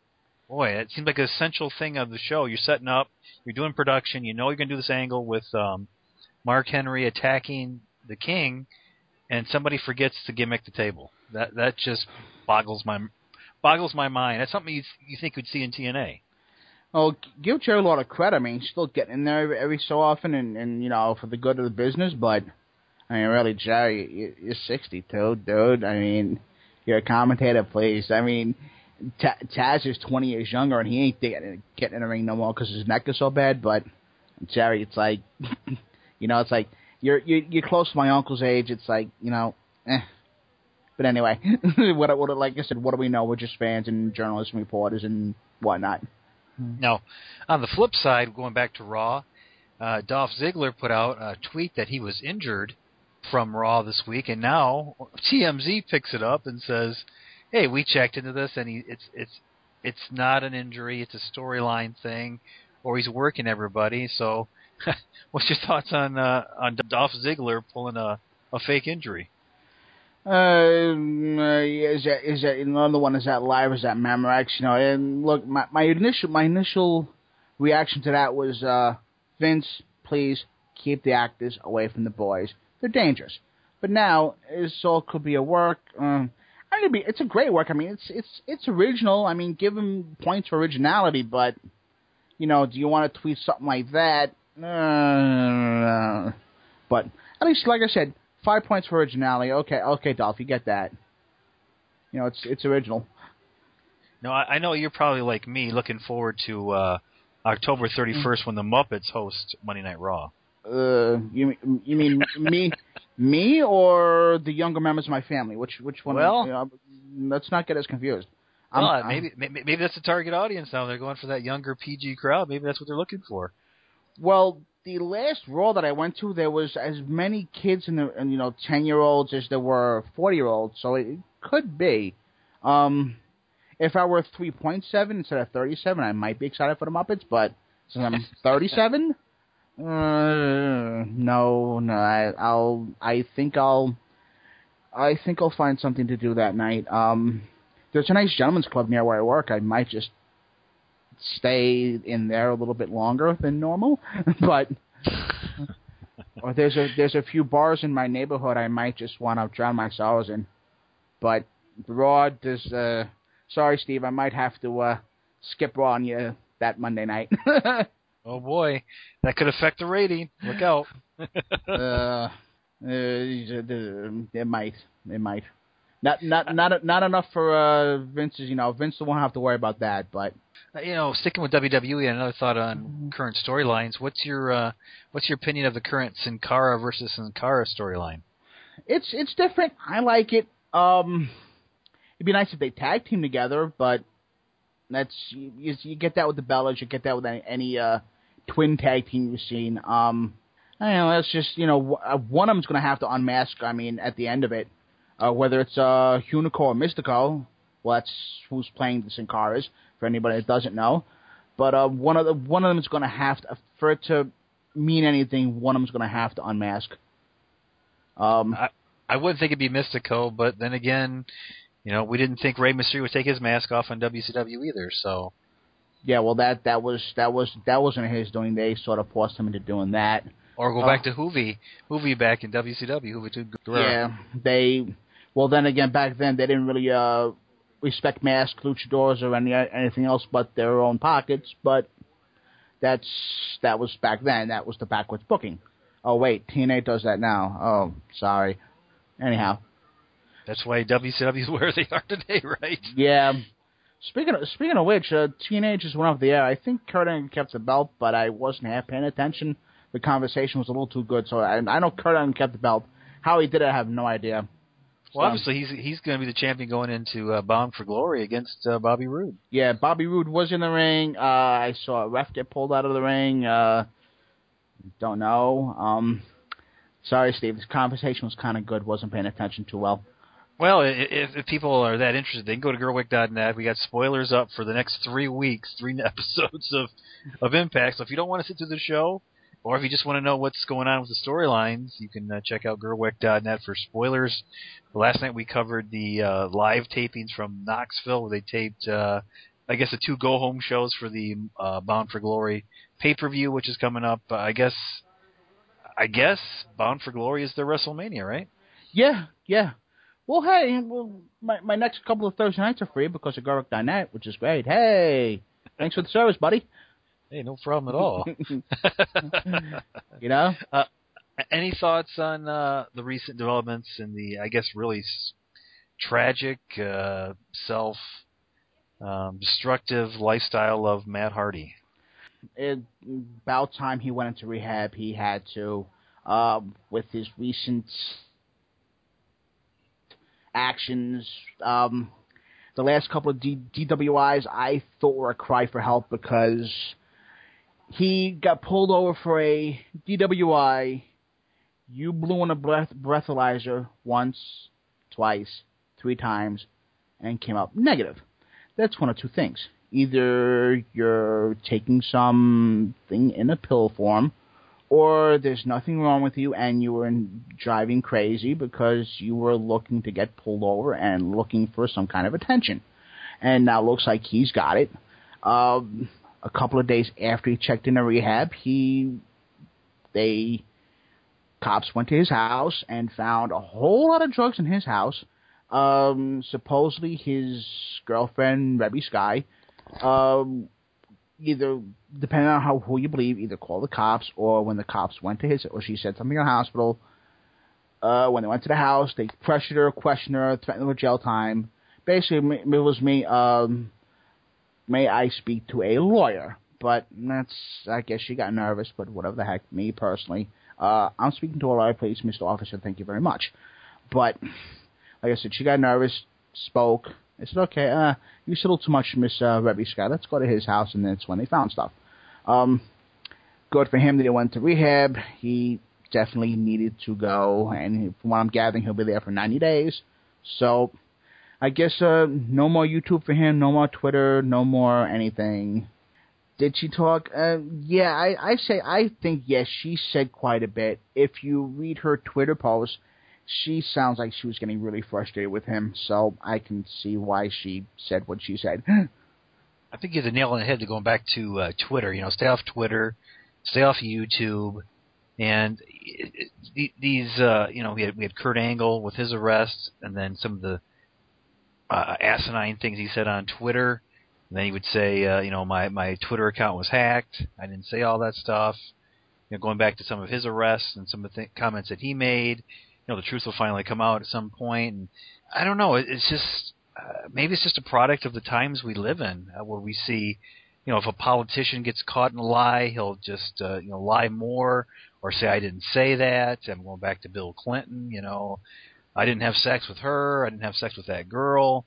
Speaker 1: Boy, it seems like an essential thing of the show. You're setting up, you're doing production, you know you're going to do this angle with um, Mark Henry attacking the King, and somebody forgets to gimmick the table. That that just boggles my boggles my mind. That's something you you think we'd see in T N A.
Speaker 2: Well, give Jerry a lot of credit. I mean, he's still getting in there every, every so often, and, and you know, for the good of the business. But I mean, really, Jerry, you're sixty-two, dude. I mean, you're a commentator, please. I mean, Taz is twenty years younger, and he ain't getting, getting in the ring no more because his neck is so bad. But Jerry, it's like, you know, it's like you're you're, you're close to my uncle's age. It's like, you know, eh. But anyway, what, what like I said, what do we know? We're just fans and journalists and reporters and whatnot.
Speaker 1: Now, on the flip side, going back to Raw, uh, Dolph Ziggler put out a tweet that he was injured from Raw this week, and now T M Z picks it up and says, "Hey, we checked into this, and he, it's it's it's not an injury; it's a storyline thing, or he's working everybody." So, what's your thoughts on uh, on Dolph Ziggler pulling a, a fake injury?
Speaker 2: Um, uh, is that is that another one? Is that live? Is that Memorex? You know, and look, my, my initial my initial reaction to that was, uh, Vince, please keep the actors away from the boys. They're dangerous. But now, this all could be a work. Um, I mean, it's a great work. I mean, it's it's it's original. I mean, give them points for originality. But you know, do you want to tweet something like that? Uh, but at least, like I said. Five points for originality. Okay, okay, Dolph, you get that. You know, it's it's original.
Speaker 1: No, I, I know you're probably like me, looking forward to uh, October thirty-first when the Muppets host Monday Night Raw.
Speaker 2: Uh, you you mean me, me, or the younger members of my family? Which which one?
Speaker 1: Well,
Speaker 2: you know, let's not get us confused.
Speaker 1: Well, I'm, maybe, maybe maybe that's the target audience now. They're going for that younger P G crowd. Maybe that's what they're looking for.
Speaker 2: Well, the last Raw that I went to, there was as many kids in the, and, you know, ten-year-olds as there were forty-year-olds, so it could be. Um, if I were three point seven instead of thirty-seven, I might be excited for the Muppets, but since I'm thirty-seven, uh, no, no, I, I'll, I think I'll, I think I'll find something to do that night. Um, there's a nice gentleman's club near where I work. I might just stay in there a little bit longer than normal, but or there's a there's a few bars in my neighborhood I might just want to drown my sorrows in. But Raw does. Uh, sorry, Steve, I might have to uh, skip Raw on you that Monday night.
Speaker 1: Oh boy, that could affect the rating. Look out.
Speaker 2: uh, uh, it might. It might. Not not not not enough for uh, Vince's. You know, Vince won't have to worry about that, but.
Speaker 1: You know, sticking with W W E, another thought on mm-hmm. current storylines. What's your uh, what's your opinion of the current Sin Cara versus Sin Cara storyline?
Speaker 2: It's it's different. I like it. Um, it'd be nice if they tag team together, but that's you, you get that with the Bellas. You get that with any, any uh, twin tag team you've seen. Um, I don't know. That's just you know one of them's going to have to unmask. I mean, at the end of it, uh, whether it's uh, Hunico or Mystico. Well, that's who's playing the Sin Caras, for anybody that doesn't know. But uh, one of the one of them is going to have to, for it to mean anything, one of them is going to have to unmask. Um,
Speaker 1: I, I wouldn't think it'd be Mystico, but then again, you know, we didn't think Rey Mysterio would take his mask off on W C W either. So,
Speaker 2: yeah, well, that that was that was that wasn't his doing. They sort of forced him into doing that.
Speaker 1: Or go uh, back to Hoovy, Hoovy back in W C W. Hoovy Guerrero.
Speaker 2: Yeah, they. Well, then again, back then they didn't really. Uh, respect masked luchadors or any anything else but their own pockets, but that's that was back then. That was the backwards booking. Oh wait, T N A does that now. Oh, sorry. Anyhow,
Speaker 1: that's why W C W is where they are today, right?
Speaker 2: Yeah. Speaking of, speaking of which, uh, T N A just went off the air. I think Kurt Angle kept the belt, but I wasn't half paying attention. The conversation was a little too good, so I, I know Kurt Angle kept the belt. How he did it, I have no idea.
Speaker 1: Well, obviously, he's he's going to be the champion going into uh, Bound for Glory against uh, Bobby Roode.
Speaker 2: Yeah, Bobby Roode was in the ring. Uh, I saw a ref get pulled out of the ring. Uh, don't know. Um, sorry, Steve. This conversation was kind of good. Wasn't paying attention too well.
Speaker 1: Well, if, if people are that interested, they can go to Girlwick dot net. We got spoilers up for the next three weeks, three episodes of, of Impact. So if you don't want to sit through the show, or if you just want to know what's going on with the storylines, you can uh, check out Girlwick dot net for spoilers. Last night we covered the uh, live tapings from Knoxville, where they taped uh, I guess, the two go-home shows for the uh, Bound for Glory pay-per-view, which is coming up. Uh, I guess, I guess Bound for Glory is their WrestleMania, right?
Speaker 2: Yeah, yeah. Well, hey, well, my my next couple of Thursday nights are free because of Garlic dot net, which is great. Hey, thanks for the service, buddy.
Speaker 1: Hey, no problem at all.
Speaker 2: You know?
Speaker 1: Uh, any thoughts on uh, the recent developments in the, I guess, really s- tragic, uh, self-destructive um, lifestyle of Matt Hardy?
Speaker 2: It, about time he went into rehab. He had to, um, with his recent actions. Um, the last couple of D- DWIs I thought were a cry for help because he got pulled over for a D W I. You blew on a breath breathalyzer once, twice, three times, and came up negative. That's one of two things. Either you're taking something in a pill form, or there's nothing wrong with you and you were in driving crazy because you were looking to get pulled over and looking for some kind of attention. And now it looks like he's got it. Um, a couple of days after he checked into rehab, he, they, cops went to his house and found a whole lot of drugs in his house. Um, supposedly his girlfriend, Rebby Sky, um, either, depending on how who you believe, either called the cops or when the cops went to his, or she said something in the hospital. Uh, when they went to the house, they pressured her, questioned her, threatened her with jail time. Basically, it was me. Um, may I speak to a lawyer? But that's, I guess she got nervous. But whatever the heck, me personally, uh, I'm speaking to a lawyer, please, Mister Officer. Thank you very much. But like I said, she got nervous, spoke. I said, okay, uh, you said a little too much, Miss uh, Rebby Scott. Let's go to his house, and that's when they found stuff. Um, good for him that he went to rehab. He definitely needed to go, and from what I'm gathering, he'll be there for ninety days. So I guess uh, no more YouTube for him, no more Twitter, no more anything. Did she talk? Uh, yeah, I, I say I think yes, she said quite a bit. If you read her Twitter post, she sounds like she was getting really frustrated with him, so I can see why she said what she said.
Speaker 1: I think you hit the nail on the head to going back to uh, Twitter. You know, stay off Twitter, stay off YouTube, and it, it, these, uh, you know, we had we had Kurt Angle with his arrest, and then some of the uh, asinine things he said on Twitter. And then he would say, uh, you know, my my Twitter account was hacked. I didn't say all that stuff. You know, going back to some of his arrests and some of the th- comments that he made. You know, the truth will finally come out at some point. And I don't know. It, it's just uh, maybe it's just a product of the times we live in, uh, where we see, you know, if a politician gets caught in a lie, he'll just uh, you know lie more or say I didn't say that. I'm going back to Bill Clinton. You know, I didn't have sex with her. I didn't have sex with that girl.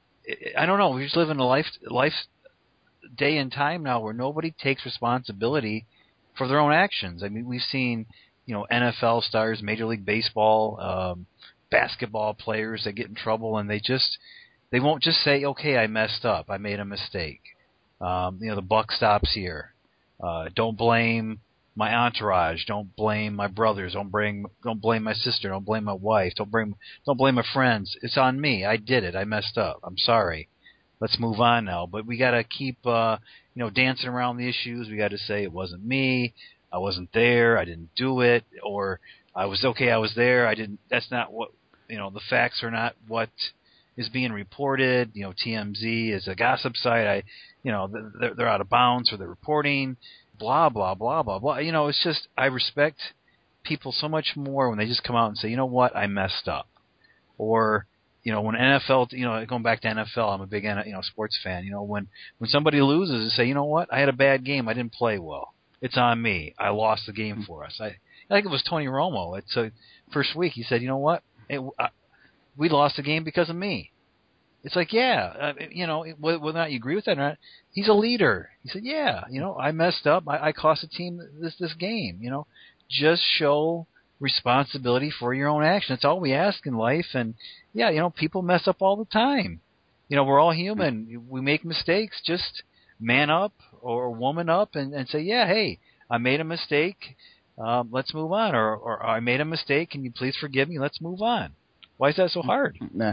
Speaker 1: I don't know. We just live in a life, life, day and time now where nobody takes responsibility for their own actions. I mean, we've seen, you know, N F L stars, Major League Baseball, um, basketball players that get in trouble and they just, they won't just say, okay, I messed up. I made a mistake. Um, you know, the buck stops here. Uh, don't blame my entourage. Don't blame my brothers. Don't blame, don't blame my sister. Don't blame my wife. Don't blame, don't blame my friends. It's on me. I did it. I messed up. I'm sorry. Let's move on now. But we got to keep, uh, you know, dancing around the issues. We got to say it wasn't me. I wasn't there. I didn't do it. Or I was okay. I was there. I didn't. That's not what, you know, the facts are not what is being reported. You know, T M Z is a gossip site. I, you know, they're, they're out of bounds for the reporting. Blah, blah, blah, blah, blah. You know, it's just, I respect people so much more when they just come out and say, you know what, I messed up. Or, you know, when N F L, you know, going back to N F L, I'm a big, you know, sports fan. You know, when, when somebody loses, they say, you know what, I had a bad game. I didn't play well. It's on me. I lost the game for us. I, I think it was Tony Romo. It's a first week. He said, you know what, it, I, we lost the game because of me. It's like, yeah, uh, you know, whether or not you agree with that or not, he's a leader. He said, yeah, you know, I messed up. I, I cost the team this this game. You know, just show responsibility for your own action. That's all we ask in life. And, yeah, you know, people mess up all the time. You know, we're all human. We make mistakes. Just man up or woman up and, and say, yeah, hey, I made a mistake. Um, let's move on. Or, or I made a mistake. Can you please forgive me? Let's move on. Why is that so hard?
Speaker 2: Nah.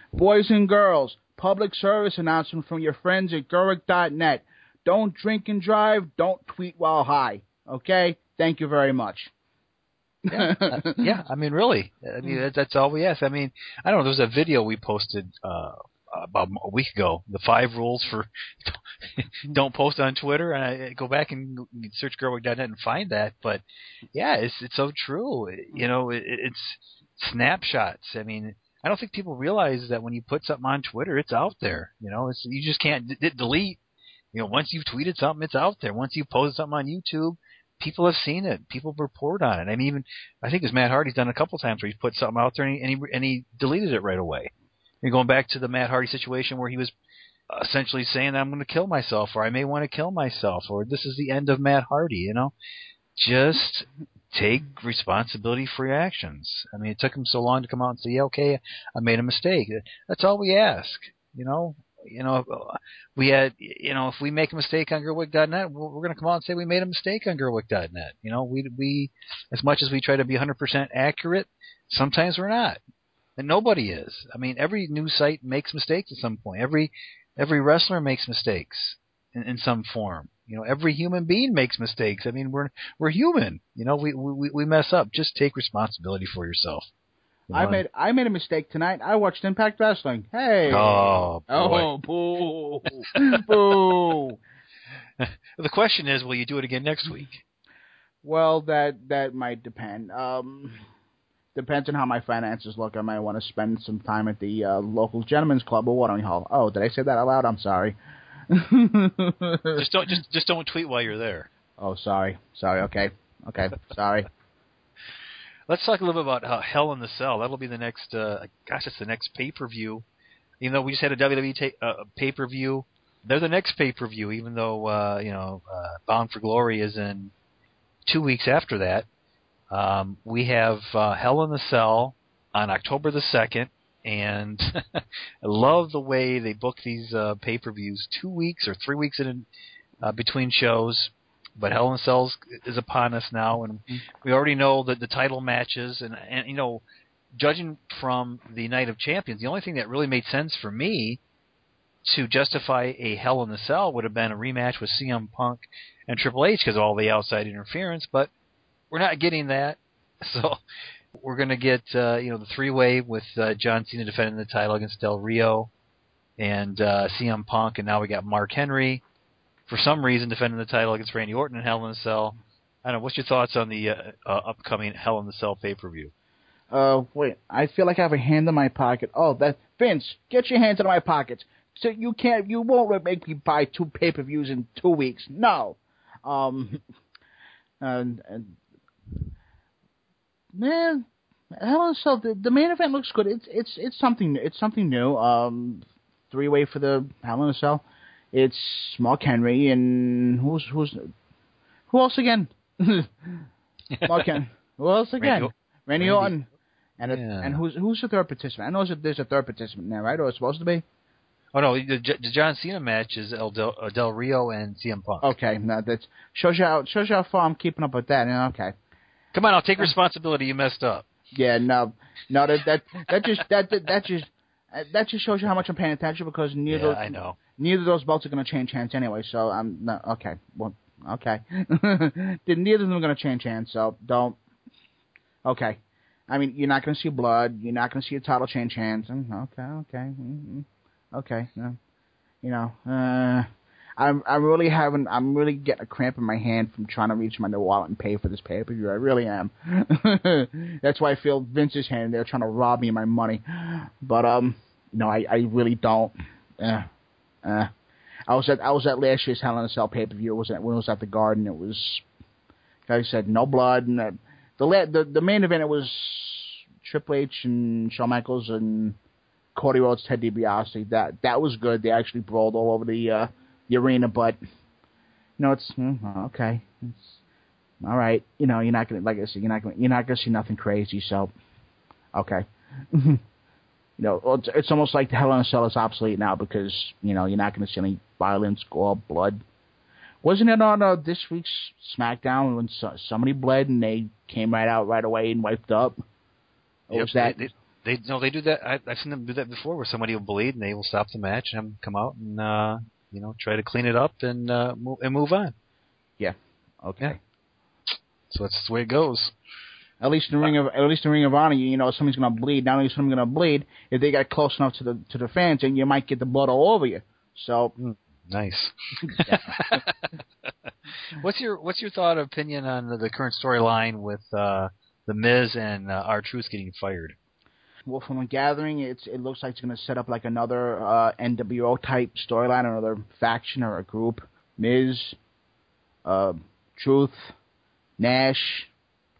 Speaker 2: Boys and girls, public service announcement from your friends at Gerwick dot net. Don't drink and drive. Don't tweet while high. Okay? Thank you very much.
Speaker 1: yeah, uh, yeah, I mean, really. I mean, that, that's all we ask. I mean, I don't know. There was a video we posted uh, about a week ago. The five rules for don't post on Twitter. And I go back and search Gerwick dot net and find that. But, yeah, it's it's so true. You know, it, it's snapshots. I mean, I don't think people realize that when you put something on Twitter, it's out there. You know, it's you just can't d- delete. You know, once you've tweeted something, it's out there. Once you post something on YouTube, people have seen it. People report on it. I mean, even I think as Matt Hardy's done a couple times where he's put something out there and he, and he, and he deleted it right away. And going back to the Matt Hardy situation where he was essentially saying that I'm going to kill myself, or I may want to kill myself, or this is the end of Matt Hardy. You know, just take responsibility for your actions. I mean, it took him so long to come out and say, yeah, okay, I made a mistake. That's all we ask. You know. You know, we had, you know, if we make a mistake on Gerwick dot net, we're going to come out and say we made a mistake on Gerwick dot net. You know, we, we, as much as we try to be one hundred percent accurate, sometimes we're not. And nobody is. I mean, every news site makes mistakes at some point. Every, every wrestler makes mistakes in, in some form. You know, every human being makes mistakes. I mean, we're, we're human. You know, we, we, we mess up. Just take responsibility for yourself.
Speaker 2: I made I made a mistake tonight. I watched Impact Wrestling. Hey.
Speaker 1: Oh, boy.
Speaker 2: Oh, boo. Boo.
Speaker 1: The question is, will you do it again next week?
Speaker 2: Well, that that might depend. Um, depends on how my finances look. I might want to spend some time at the uh, local gentlemen's club or Watering Hall. Oh, did I say that out loud? I'm sorry.
Speaker 1: just don't just just don't tweet while you're there.
Speaker 2: Oh, sorry. Sorry. Okay. Okay. Sorry.
Speaker 1: Let's talk a little bit about uh, Hell in the Cell. That'll be the next, uh, gosh, it's the next pay-per-view. Even though we just had a W W E ta- uh, pay-per-view, they're the next pay-per-view, even though, uh, you know, uh, Bound for Glory is in two weeks after that. Um, we have uh, Hell in the Cell on October the second, and I love the way they book these uh, pay-per-views two weeks or three weeks in uh, between shows. But Hell in a Cell is upon us now, and we already know that the title matches, and, and you know, judging from the Night of Champions, the only thing that really made sense for me to justify a Hell in a Cell would have been a rematch with C M Punk and Triple H because of all the outside interference, but we're not getting that, so we're going to get uh, you know the three-way with uh, John Cena defending the title against Del Rio and uh, C M Punk, and now we got Mark Henry for some reason defending the title against Randy Orton in Hell in a Cell. I don't know. What's your thoughts on the uh, uh, upcoming Hell in a Cell pay-per-view?
Speaker 2: Uh, wait. I feel like I have a hand in my pocket. Oh, that Vince, get your hands out of my pockets. So you can't, you won't make me buy two pay-per-views in two weeks. No. Um, and, and man, Hell in a Cell. The, the main event looks good. It's it's it's something it's something new. Um, three-way for the Hell in a Cell. It's Mark Henry and who's who's who else again? Mark Henry. Who else again?
Speaker 1: Randy,
Speaker 2: Randy,
Speaker 1: Randy
Speaker 2: Orton. And a,
Speaker 1: yeah.
Speaker 2: and who's who's the third participant? I know there's a third participant now, right? Or it's supposed to be.
Speaker 1: Oh no, the, the John Cena match is El Del, uh, Del Rio and C M Punk.
Speaker 2: Okay, no, that shows you how shows you how far I'm keeping up with that. Yeah, okay.
Speaker 1: Come on, I'll take responsibility. You messed up.
Speaker 2: Yeah, no, no, that that that just that that, that just that just shows you how much I'm paying attention because neither
Speaker 1: yeah,
Speaker 2: those,
Speaker 1: I know.
Speaker 2: neither of those belts are going to change hands anyway. So I'm no okay. Well, okay. Neither of them are going to change hands. So don't. Okay. I mean, you're not going to see blood. You're not going to see a title change hands. Okay, okay, mm-hmm. okay. No. You know, uh, I'm I'm really having I'm really getting a cramp in my hand from trying to reach my wallet and pay for this pay per view. I really am. That's why I feel Vince's hand there trying to rob me of my money. But um, no, I, I really don't. Uh, uh, I was at I was at last year's Hell in a Cell pay per view. It was at, when it was at the Garden. It was, like I said, no blood and. Uh, The, the the main event, it was Triple H and Shawn Michaels and Cody Rhodes, Ted DiBiase. That that was good. They actually brawled all over the uh, the arena, but you know it's mm, okay. It's all right. You know you're not gonna like I said you're not gonna you're not gonna see nothing crazy. So okay, you know it's, it's almost like the Hell in a Cell is obsolete now because you know you're not gonna see any violence, gore, blood. Wasn't it on uh, this week's SmackDown when so, somebody bled and they came right out right away and wiped up? Or
Speaker 1: yep,
Speaker 2: was that
Speaker 1: they, They no, they do that. I, I've seen them do that before, where somebody will bleed and they will stop the match and have them come out and uh, you know try to clean it up and uh, move, and move on.
Speaker 2: Yeah. Okay.
Speaker 1: Yeah. So that's the way it goes.
Speaker 2: At least in the ring of at least in Ring of Honor, you know somebody's gonna bleed. Not only is someone gonna bleed, if they got close enough to the to the fans, and you might get the blood all over you. So
Speaker 1: mm, nice. what's your what's your thought or opinion on the, the current storyline with uh, the Miz and uh, R-Truth getting fired?
Speaker 2: Well, from a gathering, it's it looks like it's gonna set up like another uh, N W O type storyline, another faction or a group. Miz, uh, Truth, Nash.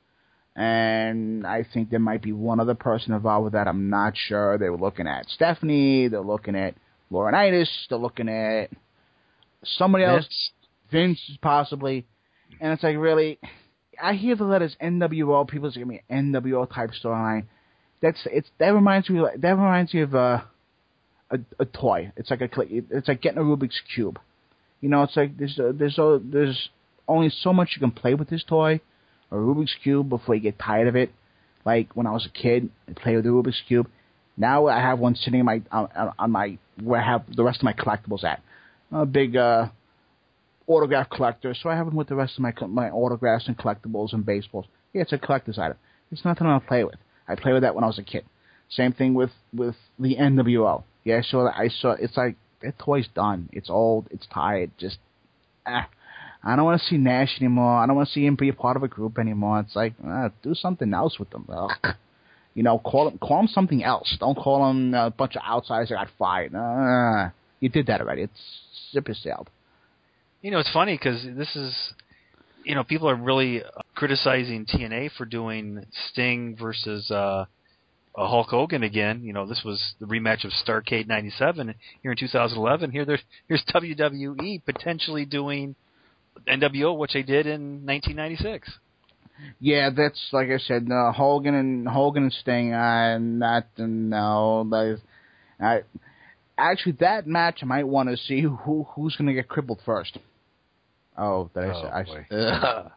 Speaker 2: And I think there might be one other person involved with that. I'm not sure. They were looking at Stephanie. They're looking at Laurinaitis. They're looking at somebody
Speaker 1: Vince.
Speaker 2: else. Vince, possibly. And it's like, really, I hear the letters N W O. People say, give me an N W O type storyline. That's it's that reminds me that reminds me of uh, a a toy. It's like a it's like getting a Rubik's cube. You know, it's like there's uh, there's uh, there's only so much you can play with this toy. A Rubik's Cube before you get tired of it. Like when I was a kid, I played with the Rubik's Cube. Now I have one sitting in my on, on my where I have the rest of my collectibles at. I'm a big uh, autograph collector, so I have them with the rest of my my autographs and collectibles and baseballs. Yeah, it's a collector's item. It's nothing I play with. I played with that when I was a kid. Same thing with, with the N W O. Yeah, I saw that. I saw it's like that toy's done. It's old. It's tired. Just ah. I don't want to see Nash anymore. I don't want to see him be a part of a group anymore. It's like, uh, do something else with them. Ugh. You know, call him, call him something else. Don't call him a bunch of outsiders that got fired. Uh, you did that already. It's zip is sailed.
Speaker 1: You know, it's funny because this is, you know, people are really criticizing T N A for doing Sting versus uh, Hulk Hogan again. You know, this was the rematch of Starrcade ninety-seven here in two thousand eleven. Here, there's here's W W E potentially doing N W O, which they did in nineteen ninety-six.
Speaker 2: Yeah, that's like I said. Uh, Hogan and Hogan and Sting. Uh, not no. That, I actually that match I might want to see who who's going to get crippled first. Oh, did I
Speaker 1: oh,
Speaker 2: say? I,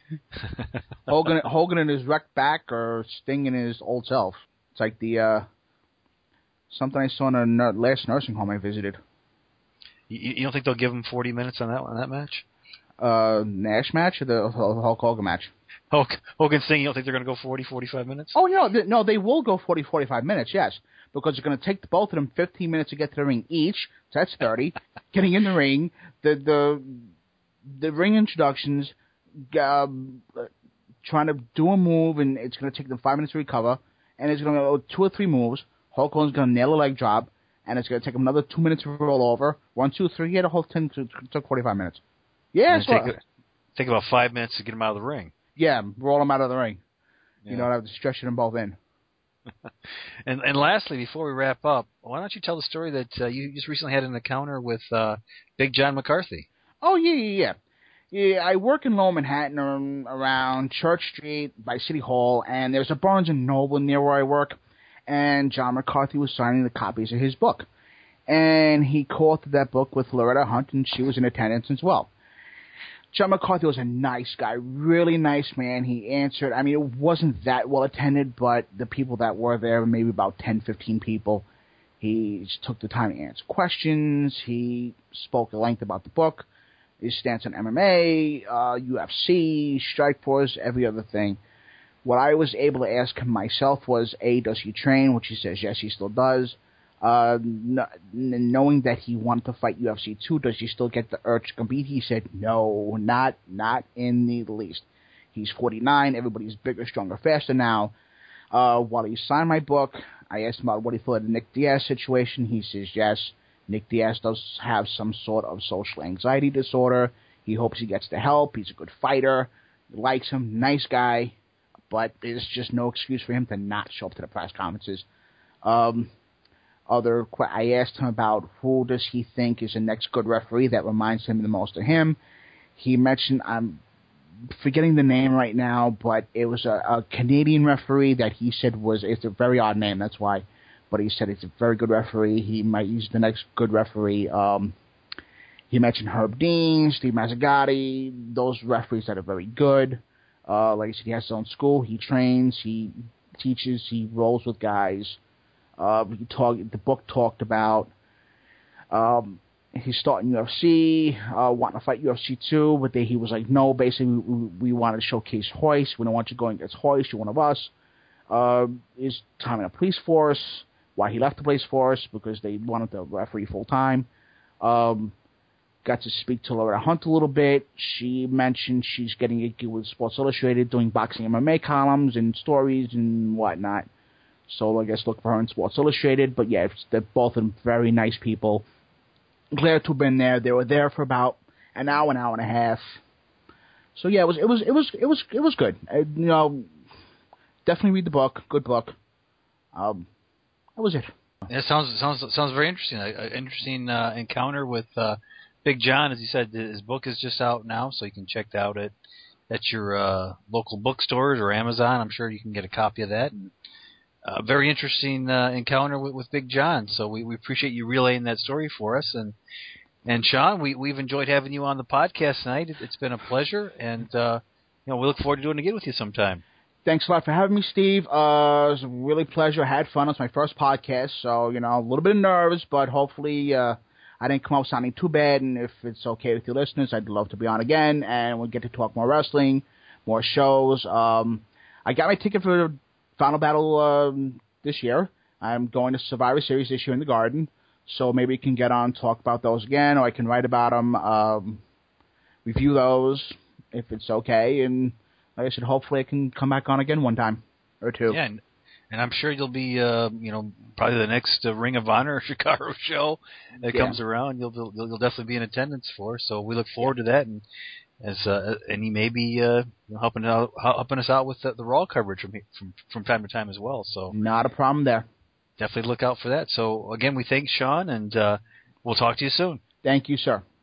Speaker 2: Hogan Hogan in his wrecked back or Sting in his old self. It's like the uh, something I saw in a ner- last nursing home I visited.
Speaker 1: You, you don't think they'll give him forty minutes on that on that match?
Speaker 2: Uh, Nash match or the Hulk Hogan match?
Speaker 1: Hulk Hogan Sting, you don't think they're going to go forty, forty-five minutes?
Speaker 2: Oh, no, th- no, they will go forty, forty-five minutes, yes. Because it's going to take both of them fifteen minutes to get to the ring each. So that's thirty. Getting in the ring, the the the ring introductions, uh, trying to do a move, and it's going to take them five minutes to recover. And it's going to go two or three moves. Hulk Hogan's going to nail a leg drop, and it's going to take him another two minutes to roll over. One, two, three. He had a whole ten to took forty-five minutes. Yeah,
Speaker 1: so take, take about five minutes to get him out of the ring.
Speaker 2: Yeah, roll him out of the ring.
Speaker 1: Yeah.
Speaker 2: You know, I have to stretch them both in.
Speaker 1: and and lastly, before we wrap up, why don't you tell the story that uh, you just recently had an encounter with uh, Big John McCarthy?
Speaker 2: Oh, yeah, yeah, yeah. Yeah, I work in Lower Manhattan um, around Church Street by City Hall, and there's a Barnes and Noble near where I work, and John McCarthy was signing the copies of his book. And he co-authored that book with Loretta Hunt, and she was in attendance as well. John McCarthy was a nice guy, really nice man. He answered. I mean, it wasn't that well attended, but the people that were there, maybe about ten, fifteen people, he just took the time to answer questions. He spoke at length about the book, his stance on M M A, uh, U F C, Strikeforce, every other thing. What I was able to ask him myself was, A, does he train? Which he says, yes, he still does. Uh, n- knowing that he wanted to fight U F C two, does he still get the urge to compete? He said, no, not not in the least. He's forty-nine. Everybody's bigger, stronger, faster now. Uh, while he signed my book, I asked him about what he thought of the Nick Diaz situation. He says, yes, Nick Diaz does have some sort of social anxiety disorder. He hopes he gets the help. He's a good fighter. He likes him. Nice guy. But there's just no excuse for him to not show up to the press conferences. Um... Other, I asked him about who does he think is the next good referee that reminds him the most of him. He mentioned, I'm forgetting the name right now, but it was a, a Canadian referee that he said was, it's a very odd name, that's why, but he said it's a very good referee. He might use the next good referee. Um, he mentioned Herb Dean, Steve Mazzagatti, those referees that are very good. Uh, like I said, he has his own school, he trains, he teaches, he rolls with guys. Uh, he talk, the book talked about um, he's starting U F C, uh, wanting to fight U F C two, but they, he was like, no, basically we, we wanted to showcase Hoist. We don't want you going against Hoist. You're one of us. Uh, his time in the police force, why he left the police force, because they wanted the referee full time. Um, got to speak to Laura Hunt a little bit. She mentioned she's getting a gig with Sports Illustrated, doing boxing M M A columns and stories and whatnot. So I guess look for her in Sports Illustrated. But yeah, they're both very nice people. Glad to have been there. They were there for about an hour, an hour and a half. So yeah, it was it was it was it was it was good. Uh, you know, definitely read the book. Good book. Um, that was it.
Speaker 1: Yeah, it sounds sounds sounds very interesting. An interesting uh, encounter with uh, Big John, as you said. His book is just out now, so you can check it out at at your uh, local bookstores or Amazon. I'm sure you can get a copy of that. And a very interesting uh, encounter with, with Big John. So we, we appreciate you relaying that story for us. And and Sean, we we've enjoyed having you on the podcast tonight. It, it's been a pleasure, and uh, you know we look forward to doing it again with you sometime.
Speaker 2: Thanks a lot for having me, Steve. Uh, it was a really pleasure. I had fun. It's my first podcast, so, you know, a little bit of nerves, but hopefully uh, I didn't come out sounding too bad. And if it's okay with your listeners, I'd love to be on again, and we'll get to talk more wrestling, more shows. Um, I got my ticket for Final Battle um, this year. I'm going to Survivor Series this year in the Garden, so maybe we can get on and talk about those again, or I can write about them, um, review those if it's okay, and like I said, hopefully I can come back on again one time or two.
Speaker 1: Yeah, and, and I'm sure you'll be, uh, you know, probably the next uh, Ring of Honor Chicago show that
Speaker 2: yeah.
Speaker 1: comes around. You'll, you'll you'll definitely be in attendance for. So we look forward yeah. to that, and as uh, and he may be uh, helping out helping us out with the, the Raw coverage from from from time to time as well. So
Speaker 2: not a problem there.
Speaker 1: Definitely look out for that. So again, we thank Sean, and uh, we'll talk to you soon.
Speaker 2: Thank you, sir.